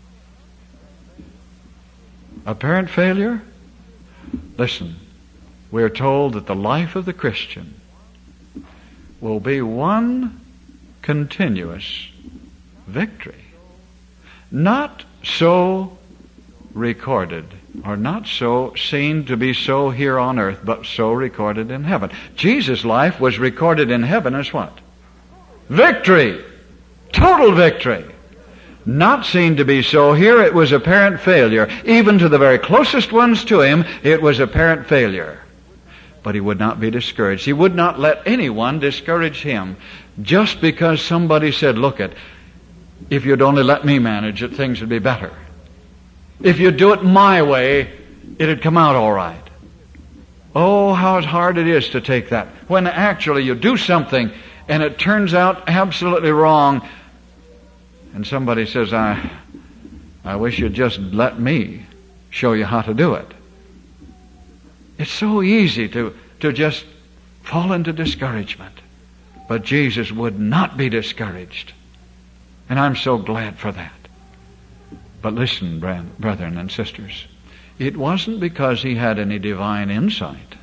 [SPEAKER 1] Apparent failure? Listen, we are told that the life of the Christian will be one continuous victory. Not so recorded, or not so seen to be so here on earth, but so recorded in heaven. Jesus' life was recorded in heaven as what? Victory! Total victory! Not seen to be so here, it was apparent failure. Even to the very closest ones to Him, it was apparent failure. But He would not be discouraged. He would not let anyone discourage Him just because somebody said, look it, if you'd only let me manage it, things would be better. If you'd do it my way, it'd come out all right. Oh, how hard it is to take that. When actually you do something and it turns out absolutely wrong, and somebody says, I wish you'd just let me show you how to do it. It's so easy to just fall into discouragement. But Jesus would not be discouraged. And I'm so glad for that. But listen, brethren and sisters, it wasn't because He had any divine insight.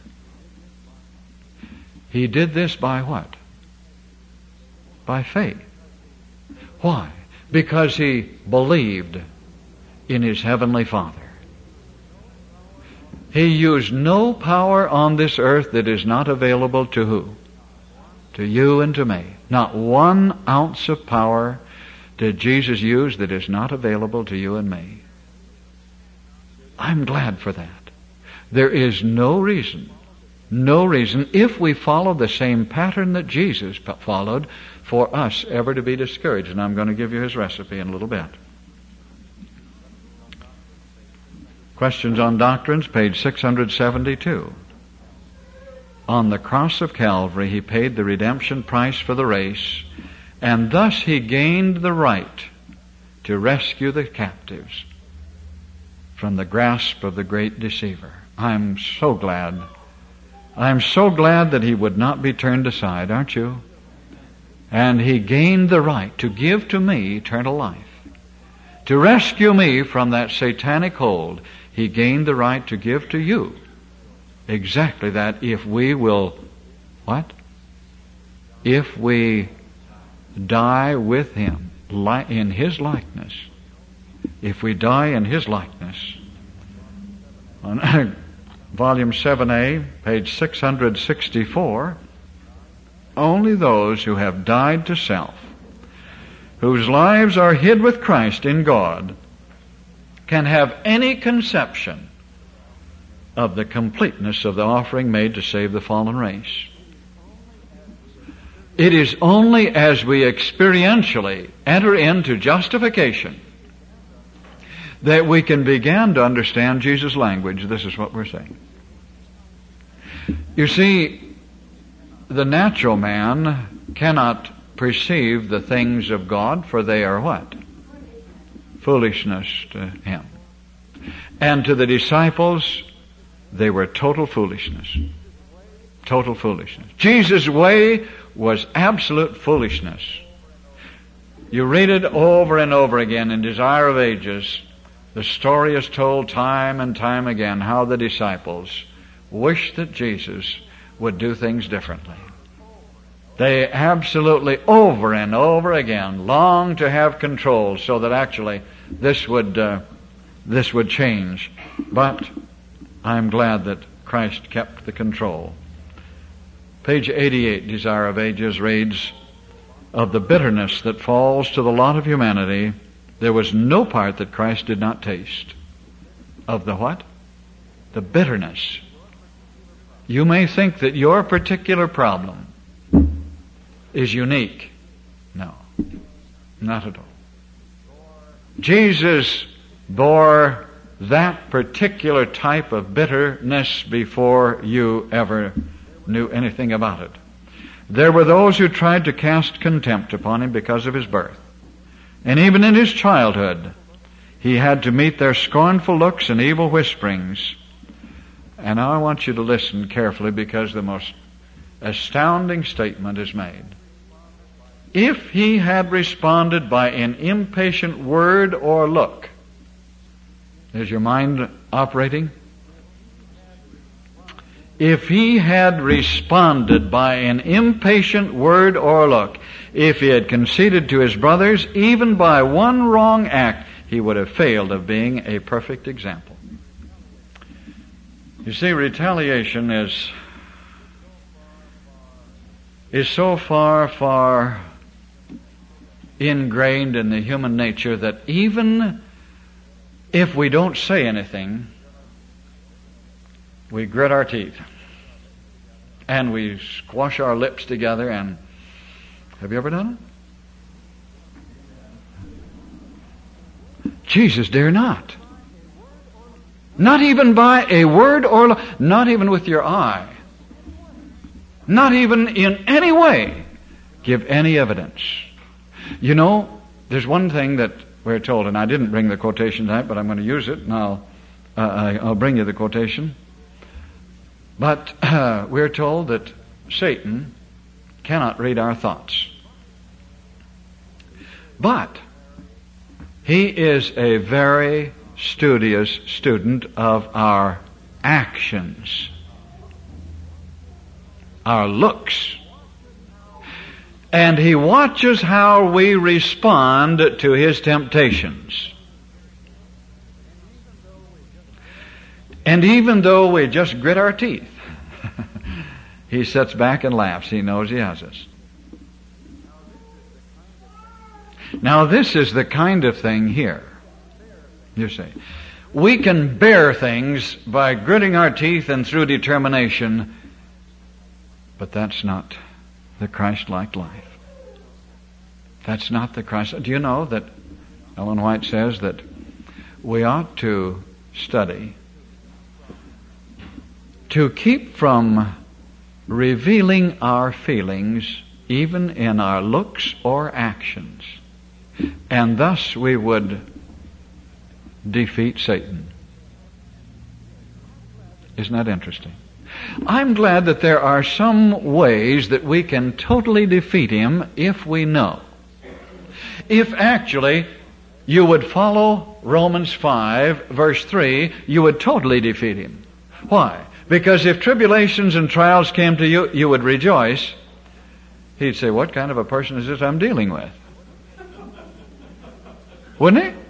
[SPEAKER 1] He did this by what? By faith. Why? Because He believed in His Heavenly Father. He used no power on this earth that is not available to who? To you and to me. Not 1 ounce of power did Jesus use that is not available to you and me. I'm glad for that. There is no reason, if we follow the same pattern that Jesus followed, for us ever to be discouraged. And I'm going to give you His recipe in a little bit. Questions on Doctrines, page 672. On the cross of Calvary, he paid the redemption price for the race, and thus he gained the right to rescue the captives from the grasp of the great deceiver. I'm so glad that he would not be turned aside, aren't you? And he gained the right to give to me eternal life. To rescue me from that satanic hold, he gained the right to give to you exactly that, if we will, what? If we die with him in his likeness. If we die in his likeness. On volume 7A, page 664, only those who have died to self, whose lives are hid with Christ in God, can have any conception of the completeness of the offering made to save the fallen race. It is only as we experientially enter into justification that we can begin to understand Jesus' language. This is what we're saying. You see, the natural man cannot perceive the things of God, for they are what? Foolishness to him. And to the disciples, they were total foolishness. Total foolishness. Jesus' way was absolute foolishness. You read it over and over again in Desire of Ages. The story is told time and time again how the disciples wished that Jesus would do things differently. They absolutely over and over again longed to have control so that actually this would change. But I'm glad that Christ kept the control. Page 88, Desire of Ages, reads, of the bitterness that falls to the lot of humanity, there was no part that Christ did not taste. Of the what? The bitterness. You may think that your particular problem is unique. No, not at all. Jesus bore that particular type of bitterness before you ever knew anything about it. There were those who tried to cast contempt upon him because of his birth. And even in his childhood, he had to meet their scornful looks and evil whisperings. And now I want you to listen carefully, because the most astounding statement is made. If he had responded by an impatient word or look, is your mind operating? If he had responded by an impatient word or look, if he had conceded to his brothers, even by one wrong act, he would have failed of being a perfect example. You see, retaliation is so far ingrained in the human nature that even if we don't say anything, we grit our teeth and we squash our lips together. And have you ever done it? Jesus dare not. Not even by a word or not even with your eye. Not even in any way give any evidence. You know, there's one thing that we're told, and I didn't bring the quotation tonight, but I'm going to use it, and I'll bring you the quotation. But we're told that Satan cannot read our thoughts. But he is a very studious student of our actions, our looks. And he watches how we respond to his temptations. And even though we just grit our teeth, he sits back and laughs. He knows he has us. Now this is the kind of thing here. You see, we can bear things by gritting our teeth and through determination, but that's not the Christ-like life. That's not the Christ. Do you know that Ellen White says that we ought to study to keep from revealing our feelings even in our looks or actions. And thus we would defeat Satan. Isn't that interesting? I'm glad that there are some ways that we can totally defeat him if we know. If actually you would follow Romans 5, verse 3, you would totally defeat him. Why? Because if tribulations and trials came to you, you would rejoice. He'd say, what kind of a person is this I'm dealing with? Wouldn't he?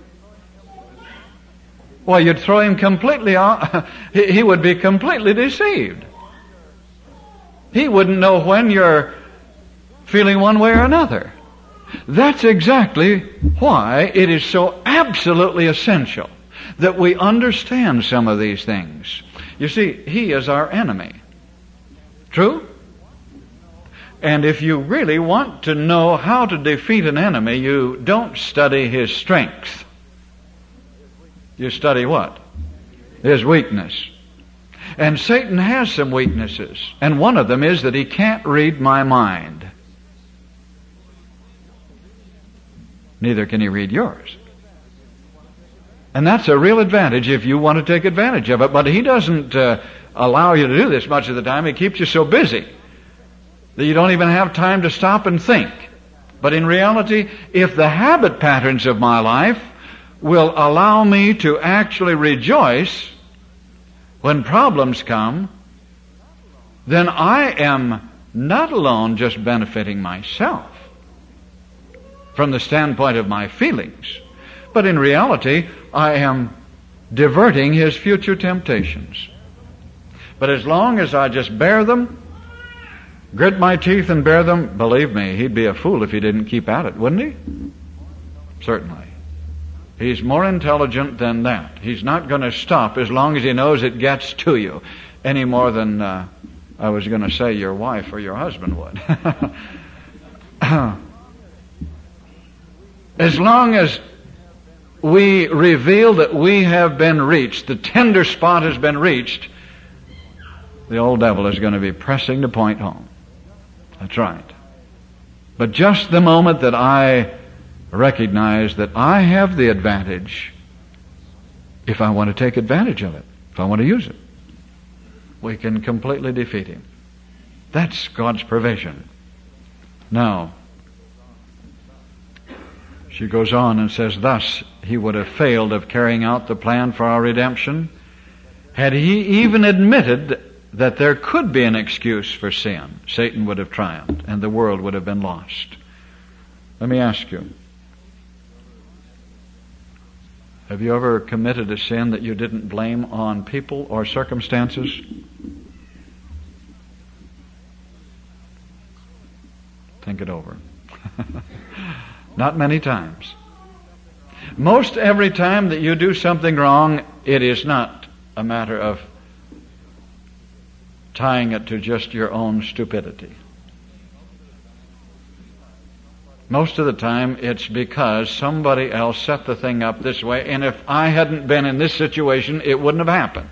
[SPEAKER 1] Well, you'd throw him completely off. He would be completely deceived. He wouldn't know when you're feeling one way or another. That's exactly why it is so absolutely essential that we understand some of these things. You see, he is our enemy. True? And if you really want to know how to defeat an enemy, you don't study his strength. You study what? His weakness. And Satan has some weaknesses. And one of them is that he can't read my mind. Neither can he read yours. And that's a real advantage if you want to take advantage of it. But he doesn't allow you to do this much of the time. He keeps you so busy that you don't even have time to stop and think. But in reality, if the habit patterns of my life will allow me to actually rejoice when problems come, then I am not alone just benefiting myself from the standpoint of my feelings, but in reality, I am diverting his future temptations. But as long as I just bear them, grit my teeth and bear them, believe me, he'd be a fool if he didn't keep at it, wouldn't he? Certainly. He's more intelligent than that. He's not going to stop as long as he knows it gets to you, any more than I was going to say your wife or your husband would. As long as we reveal that we have been reached, the tender spot has been reached, the old devil is going to be pressing the point home. That's right. But just the moment that I recognize that I have the advantage, if I want to take advantage of it, if I want to use it, we can completely defeat him. That's God's provision. Now, she goes on and says, thus he would have failed of carrying out the plan for our redemption had he even admitted that there could be an excuse for sin. Satan would have triumphed and the world would have been lost. Let me ask you, have you ever committed a sin that you didn't blame on people or circumstances? Think it over. Not many times. Most every time that you do something wrong, it is not a matter of tying it to just your own stupidity. Most of the time, it's because somebody else set the thing up this way, and if I hadn't been in this situation, it wouldn't have happened.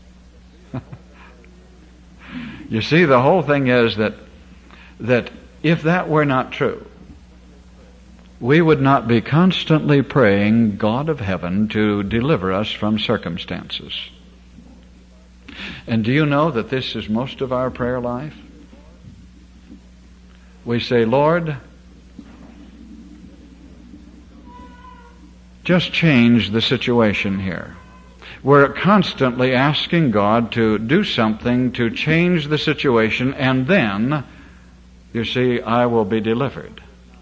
[SPEAKER 1] You see, the whole thing is that if that were not true, we would not be constantly praying God of heaven to deliver us from circumstances. And do you know that this is most of our prayer life? We say, Lord, just change the situation here. We're constantly asking God to do something to change the situation, and then, you see, I will be delivered.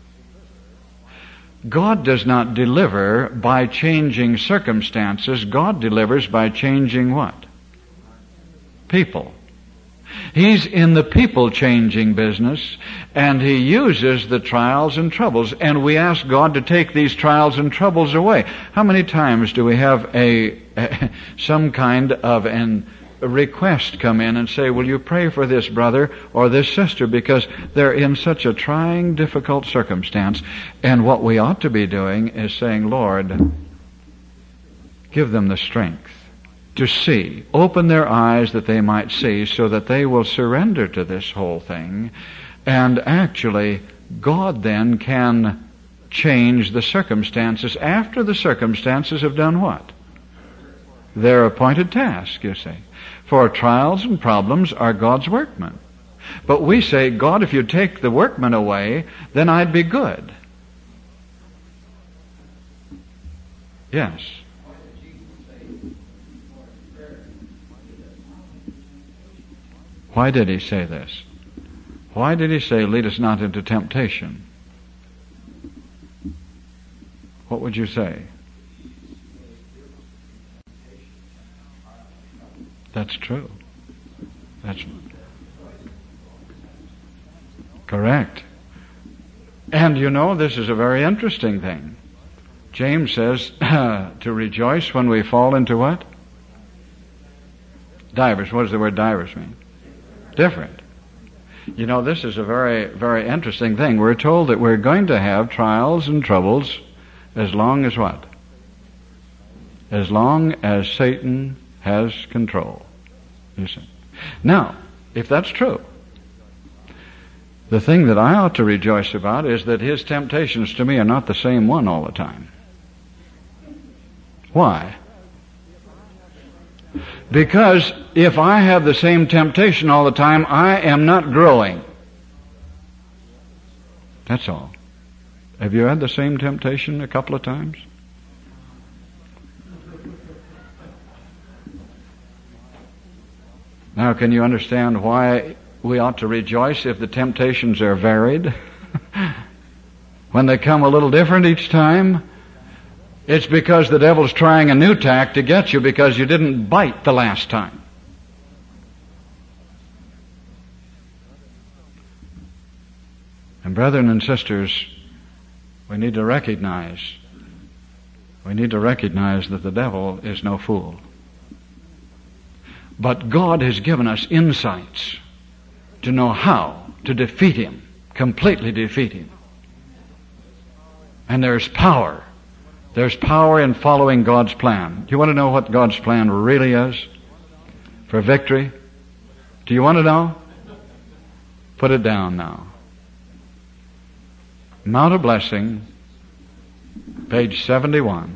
[SPEAKER 1] God does not deliver by changing circumstances. God delivers by changing what? People. He's in the people-changing business, and He uses the trials and troubles, and we ask God to take these trials and troubles away. How many times do we have some kind of a request come in and say, will you pray for this brother or this sister because they're in such a trying, difficult circumstance? And what we ought to be doing is saying, Lord, give them the strength to see, open their eyes that they might see, so that they will surrender to this whole thing. And actually, God then can change the circumstances after the circumstances have done what? Their appointed task, you see. For trials and problems are God's workmen. But we say, God, if you take the workmen away, then I'd be good. Yes. Why did he say this? Why did he say, lead us not into temptation? What would you say? That's true. That's correct. And you know, this is a very interesting thing. James says to rejoice when we fall into what? Divers. What does the word divers mean? Different. You know, this is a very, very interesting thing. We're told that we're going to have trials and troubles as long as what? As long as Satan has control. You see. Now, if that's true, the thing that I ought to rejoice about is that his temptations to me are not the same one all the time. Why? Because if I have the same temptation all the time, I am not growing. That's all. Have you had the same temptation a couple of times? Now, can you understand why we ought to rejoice if the temptations are varied? When they come a little different each time, it's because the devil's trying a new tack to get you because you didn't bite the last time. And brethren and sisters, we need to recognize that the devil is no fool. But God has given us insights to know how to defeat him, completely defeat him. And there's power. There's power in following God's plan. Do you want to know what God's plan really is for victory? Do you want to know? Put it down now. Mount of Blessing, page 71.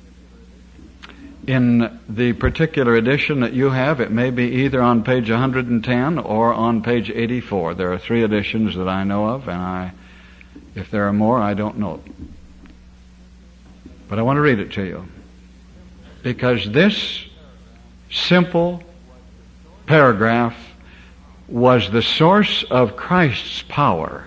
[SPEAKER 1] In the particular edition that you have, it may be either on page 110 or on page 84. There are 3 editions that I know of, and if there are more, I don't know. But I want to read it to you. Because this simple paragraph was the source of Christ's power.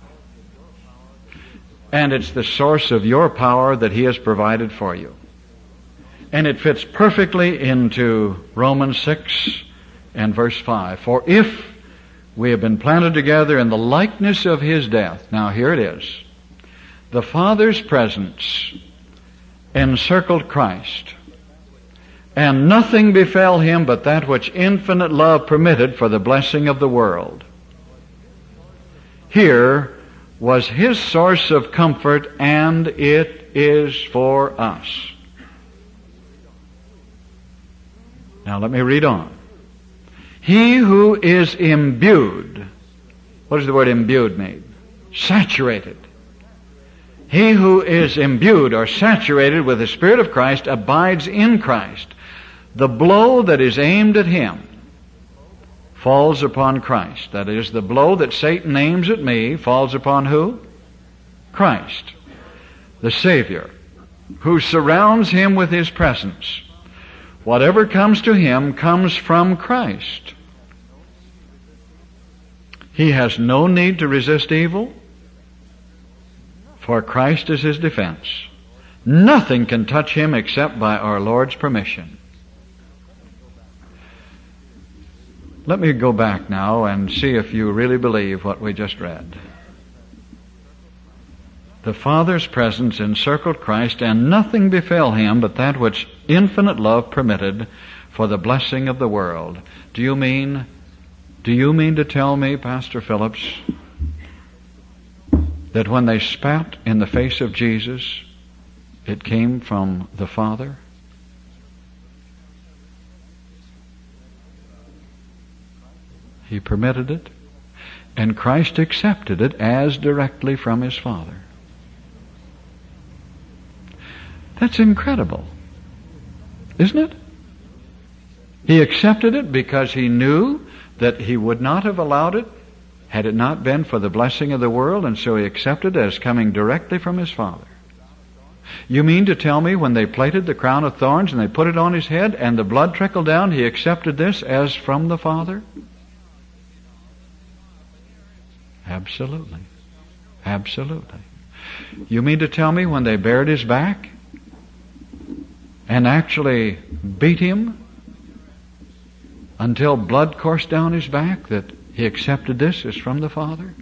[SPEAKER 1] And it's the source of your power that he has provided for you. And it fits perfectly into Romans 6 and verse 5. For if we have been planted together in the likeness of his death. Now here it is. The Father's presence encircled Christ, and nothing befell him but that which infinite love permitted for the blessing of the world. Here was his source of comfort, and it is for us. Now let me read on. He who is imbued, what does the word imbued mean? Saturated. He who is imbued or saturated with the Spirit of Christ abides in Christ. The blow that is aimed at him falls upon Christ. That is, the blow that Satan aims at me falls upon who? Christ, the Savior, who surrounds him with his presence. Whatever comes to him comes from Christ. He has no need to resist evil, for Christ is his defense. Nothing can touch him except by our Lord's permission. Let me go back now and see if you really believe what we just read. The Father's presence encircled Christ, and nothing befell him but that which infinite love permitted for the blessing of the world. Do you mean to tell me, Pastor Phillips, that when they spat in the face of Jesus, it came from the Father? He permitted it, and Christ accepted it as directly from His Father. That's incredible, isn't it? He accepted it because He knew that He would not have allowed it had it not been for the blessing of the world, and so He accepted it as coming directly from His Father. You mean to tell me when they plaited the crown of thorns and they put it on His head and the blood trickled down, He accepted this as from the Father? Absolutely. Absolutely. You mean to tell me when they bared His back and actually beat Him until blood coursed down His back that He accepted this as from the Father?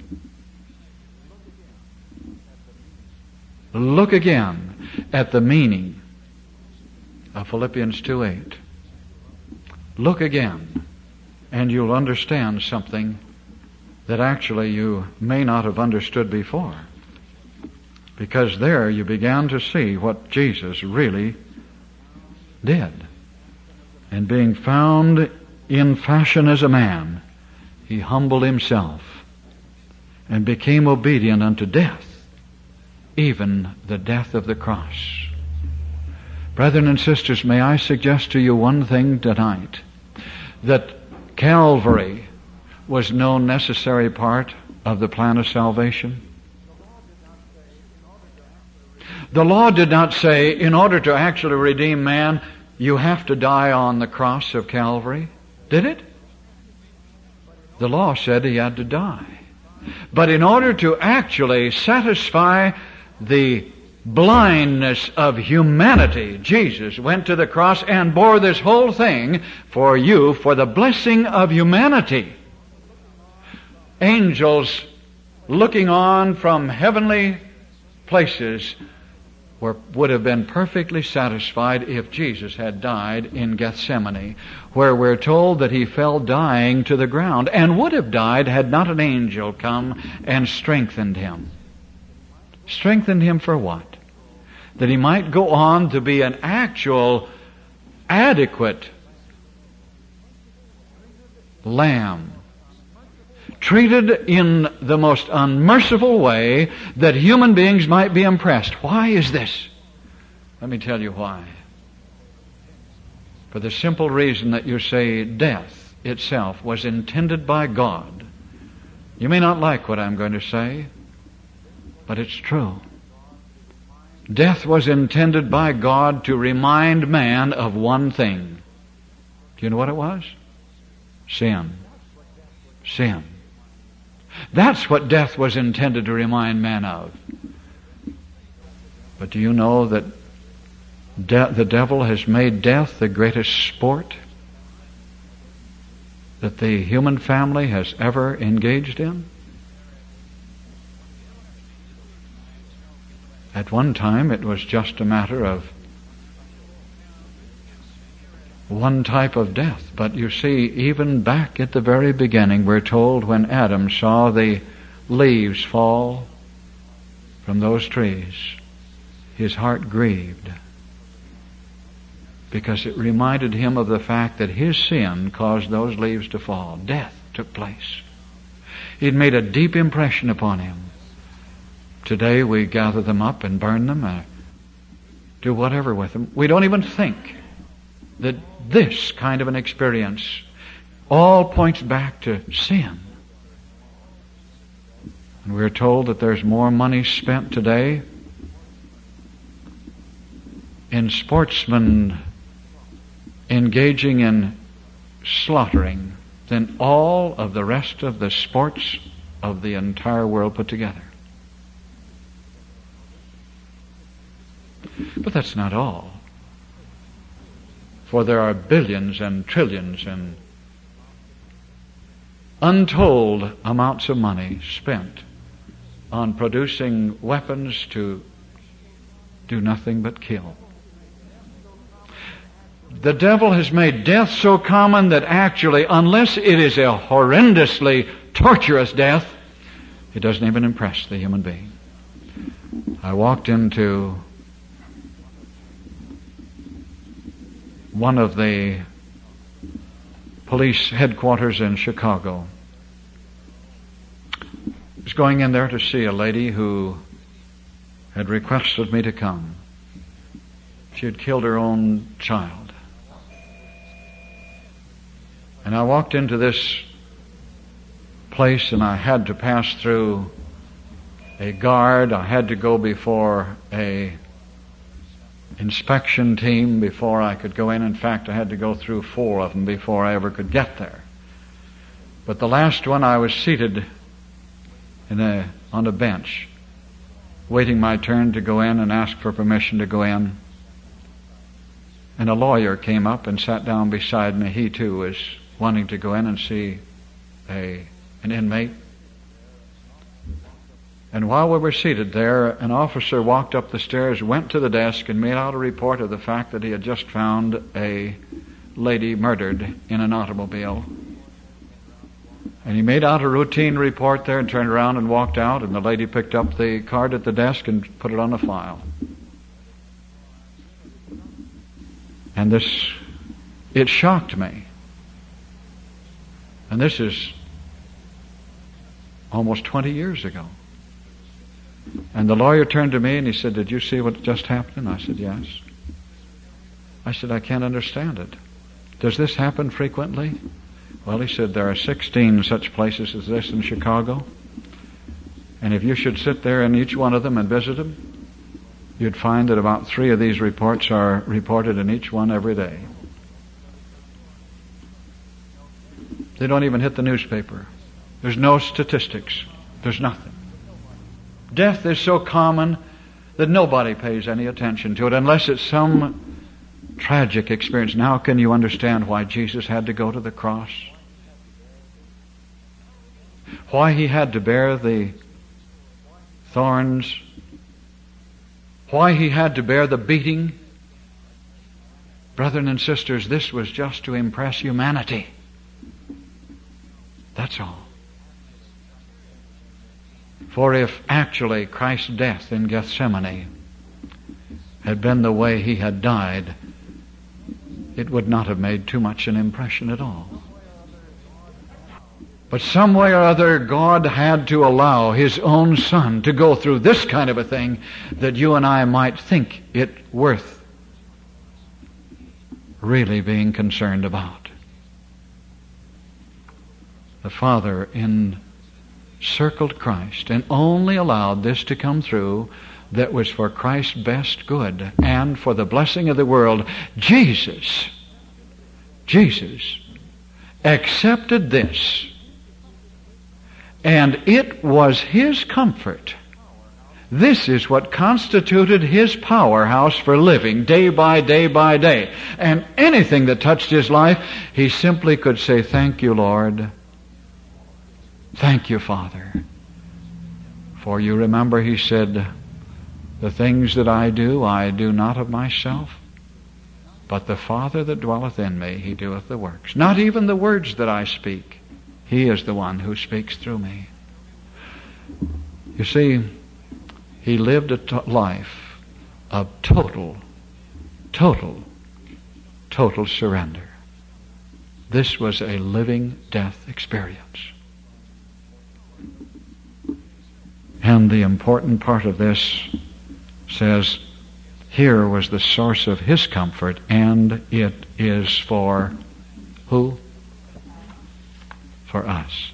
[SPEAKER 1] Look again at the meaning of Philippians 2:8. Look again, and you'll understand something that actually you may not have understood before. Because there you began to see what Jesus really did. And being found in fashion as a man, He humbled Himself and became obedient unto death, even the death of the cross. Brethren and sisters, may I suggest to you one thing tonight, that Calvary was no necessary part of the plan of salvation. The law did not say, in order to actually redeem man, you have to die on the cross of Calvary. Did it? The law said He had to die. But in order to actually satisfy the blindness of humanity, Jesus went to the cross and bore this whole thing for you, for the blessing of humanity. Angels looking on from heavenly places would have been perfectly satisfied if Jesus had died in Gethsemane, where we're told that He fell dying to the ground, and would have died had not an angel come and strengthened Him. Strengthened Him for what? That He might go on to be an actual, adequate lamb, treated in the most unmerciful way that human beings might be impressed. Why is this? Let me tell you why. For the simple reason that you say death itself was intended by God. You may not like what I'm going to say, but it's true. Death was intended by God to remind man of one thing. Do you know what it was? Sin. Sin. That's what death was intended to remind man of. But do you know that the devil has made death the greatest sport that the human family has ever engaged in? At one time it was just a matter of one type of death. But you see, even back at the very beginning, we're told when Adam saw the leaves fall from those trees, his heart grieved, because it reminded him of the fact that his sin caused those leaves to fall. Death took place. It made a deep impression upon him. Today we gather them up and burn them, do whatever with them. We don't even think that this kind of an experience all points back to sin. And we're told that there's more money spent today in sportsmen engaging in slaughtering than all of the rest of the sports of the entire world put together. But that's not all. For there are billions and trillions and untold amounts of money spent on producing weapons to do nothing but kill. The devil has made death so common that actually, unless it is a horrendously torturous death, it doesn't even impress the human being. I walked into one of the police headquarters in Chicago was going in there to see a lady who had requested me to come. She had killed her own child. And I walked into this place and I had to pass through a guard. I had to go before a inspection team before I could go in. In fact, I had to go through 4 of them before I ever could get there. But the last one, I was seated on a bench, waiting my turn to go in and ask for permission to go in. And a lawyer came up and sat down beside me. He too was wanting to go in and see an inmate. And while we were seated there, an officer walked up the stairs, went to the desk, and made out a report of the fact that he had just found a lady murdered in an automobile. And he made out a routine report there and turned around and walked out, and the lady picked up the card at the desk and put it on the file. And it shocked me. And this is almost 20 years ago. And the lawyer turned to me and he said, "Did you see what just happened?" And I said, "Yes." I said, "I can't understand it. Does this happen frequently?" Well, he said, "There are 16 such places as this in Chicago. And if you should sit there in each one of them and visit them, you'd find that about 3 of these reports are reported in each one every day. They don't even hit the newspaper. There's no statistics. There's nothing. Death is so common that nobody pays any attention to it unless it's some tragic experience. Now can you understand why Jesus had to go to the cross? Why he had to bear the thorns? Why he had to bear the beating? Brethren and sisters, this was just to impress humanity. That's all. For if actually Christ's death in Gethsemane had been the way he had died, it would not have made too much an impression at all. But some way or other, God had to allow His own Son to go through this kind of a thing that you and I might think it worth really being concerned about. The Father encircled Christ and only allowed this to come through that was for Christ's best good and for the blessing of the world. Jesus accepted this, and it was His comfort. This is what constituted His powerhouse for living day by day by day. And anything that touched His life, He simply could say, "Thank you, Lord. Thank you, Father." For you remember, He said, "The things that I do not of myself, but the Father that dwelleth in me, He doeth the works." Not even the words that I speak. He is the one who speaks through me. You see, He lived a life of total surrender. This was a living death experience. And the important part of this says, here was the source of His comfort, and it is for who? For us.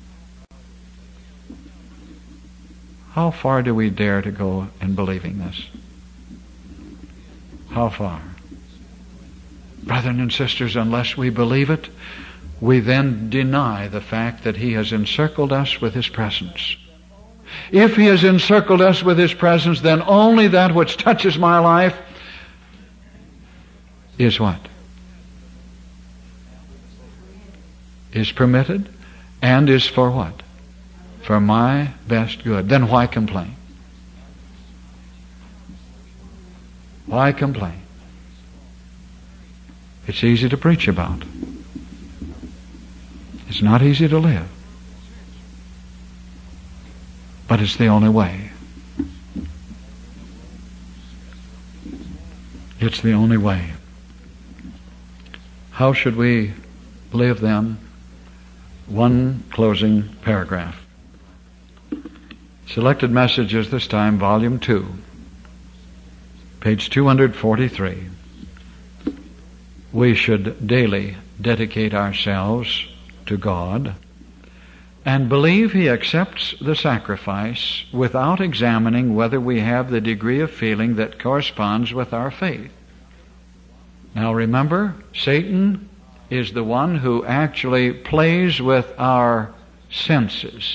[SPEAKER 1] How far do we dare to go in believing this? How far? Brethren and sisters, unless we believe it, we then deny the fact that He has encircled us with His presence. If He has encircled us with His presence, then only that which touches my life is what? Is permitted and is for what? For my best good. Then why complain? Why complain? It's easy to preach about. It's not easy to live. But it's the only way. It's the only way. How should we live then? One closing paragraph. Selected Messages, this time, Volume 2, page 243. We should daily dedicate ourselves to God and believe He accepts the sacrifice without examining whether we have the degree of feeling that corresponds with our faith. Now remember, Satan is the one who actually plays with our senses.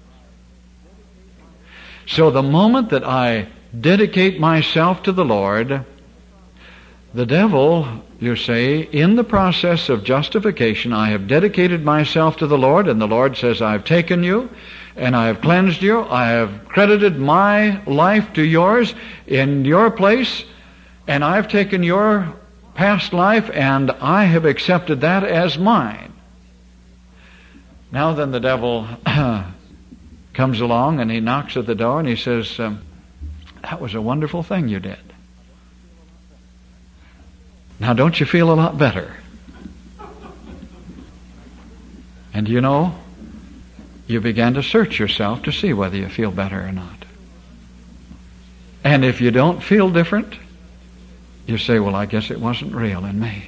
[SPEAKER 1] So the moment that I dedicate myself to the Lord, the devil, you say, in the process of justification, I have dedicated myself to the Lord, and the Lord says, I've taken you, and I have cleansed you, I have credited my life to yours in your place, and I've taken your past life, and I have accepted that as mine. Now then the devil comes along, and he knocks at the door, and he says, that was a wonderful thing you did. Now, don't you feel a lot better? And you know, you began to search yourself to see whether you feel better or not. And if you don't feel different, you say, well, I guess it wasn't real in me.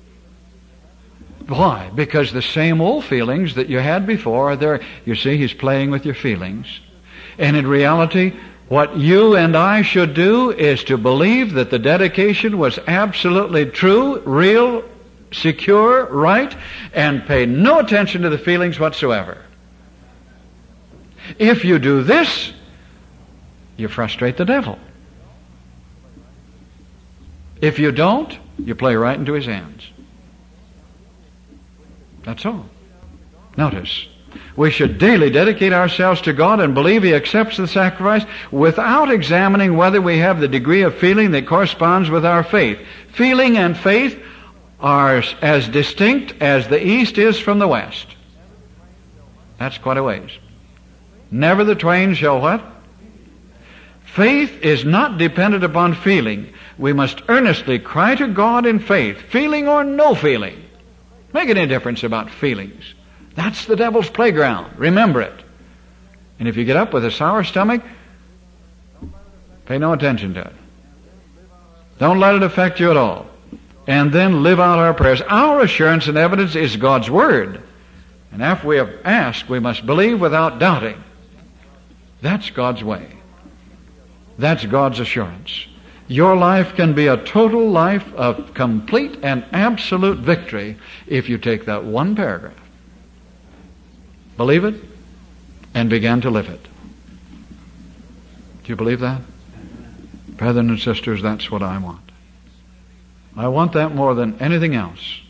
[SPEAKER 1] Why? Because the same old feelings that you had before are there. You see, he's playing with your feelings. And in reality, what you and I should do is to believe that the dedication was absolutely true, real, secure, right, and pay no attention to the feelings whatsoever. If you do this, you frustrate the devil. If you don't, you play right into his hands. That's all. Notice, we should daily dedicate ourselves to God and believe He accepts the sacrifice without examining whether we have the degree of feeling that corresponds with our faith. Feeling and faith are as distinct as the East is from the West. That's quite a ways. Never the twain shall what? Faith is not dependent upon feeling. We must earnestly cry to God in faith, feeling or no feeling. Make any difference about feelings. That's the devil's playground. Remember it. And if you get up with a sour stomach, pay no attention to it. Don't let it affect you at all. And then live out our prayers. Our assurance and evidence is God's Word. And after we have asked, we must believe without doubting. That's God's way. That's God's assurance. Your life can be a total life of complete and absolute victory if you take that one paragraph. Believe it and begin to live it. Do you believe that? Brethren and sisters, that's what I want. I want that more than anything else.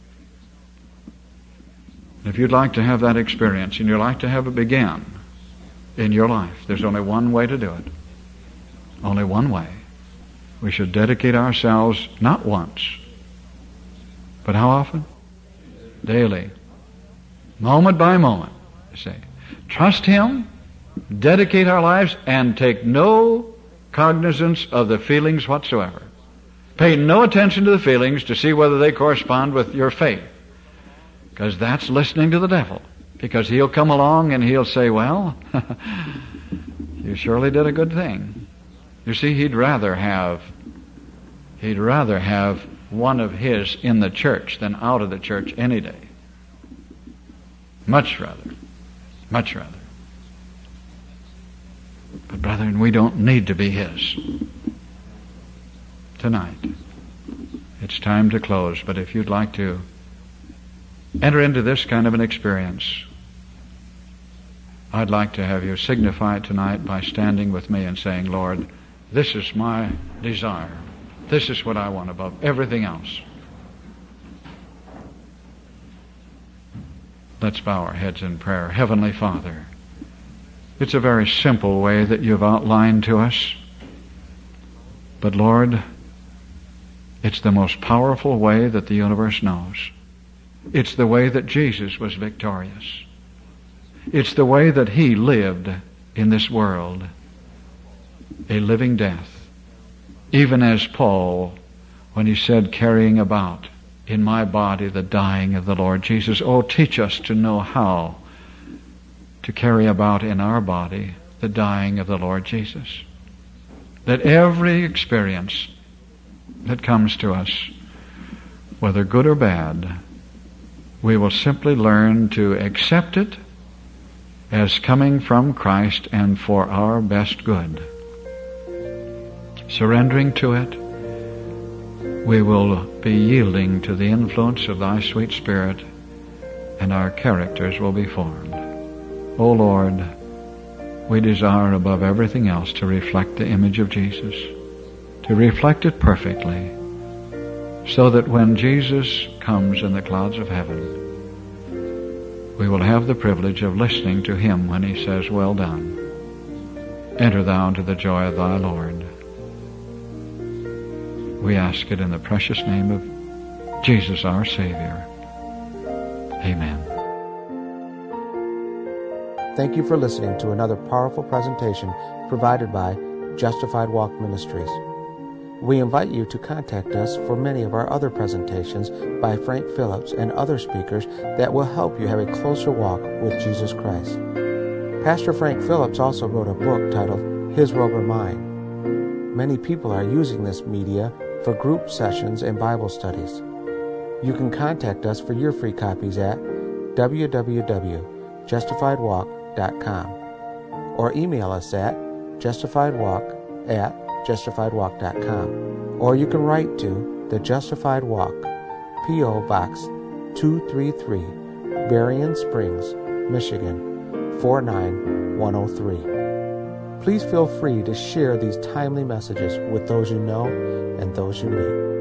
[SPEAKER 1] If you'd like to have that experience and you'd like to have it begin in your life, there's only one way to do it. Only one way. We should dedicate ourselves not once, but how often? Daily. Moment by moment. You say, trust Him, dedicate our lives, and take no cognizance of the feelings whatsoever. Pay no attention to the feelings to see whether they correspond with your faith. Because that's listening to the devil. Because he'll come along and he'll say, well, you surely did a good thing. You see, he'd rather have one of his in the church than out of the church any day. Much rather. Much rather. But brethren, we don't need to be his. Tonight, it's time to close, but if you'd like to enter into this kind of an experience, I'd like to have you signify it tonight by standing with me and saying, Lord, this is my desire. This is what I want above everything else. Let's bow our heads in prayer. Heavenly Father, it's a very simple way that you've outlined to us. But Lord, it's the most powerful way that the universe knows. It's the way that Jesus was victorious. It's the way that He lived in this world, a living death. Even as Paul, when he said, carrying about in my body the dying of the Lord Jesus. Oh, teach us to know how to carry about in our body the dying of the Lord Jesus. That every experience that comes to us, whether good or bad, we will simply learn to accept it as coming from Christ and for our best good. Surrendering to it, we will be yielding to the influence of Thy sweet Spirit, and our characters will be formed. O Lord, we desire above everything else to reflect the image of Jesus, to reflect it perfectly, so that when Jesus comes in the clouds of heaven, we will have the privilege of listening to Him when He says, "Well done. Enter thou into the joy of thy Lord." We ask it in the precious name of Jesus our Savior. Amen.
[SPEAKER 2] Thank you for listening to another powerful presentation provided by Justified Walk Ministries. We invite you to contact us for many of our other presentations by Frank Phillips and other speakers that will help you have a closer walk with Jesus Christ. Pastor Frank Phillips also wrote a book titled His Robe or Mine. Many people are using this media for group sessions and Bible studies. You can contact us for your free copies at www.justifiedwalk.com or email us at justifiedwalk@justifiedwalk.com, or you can write to The Justified Walk, P.O. Box 233, Berrien Springs, Michigan 49103. Please feel free to share these timely messages with those you know and those you meet.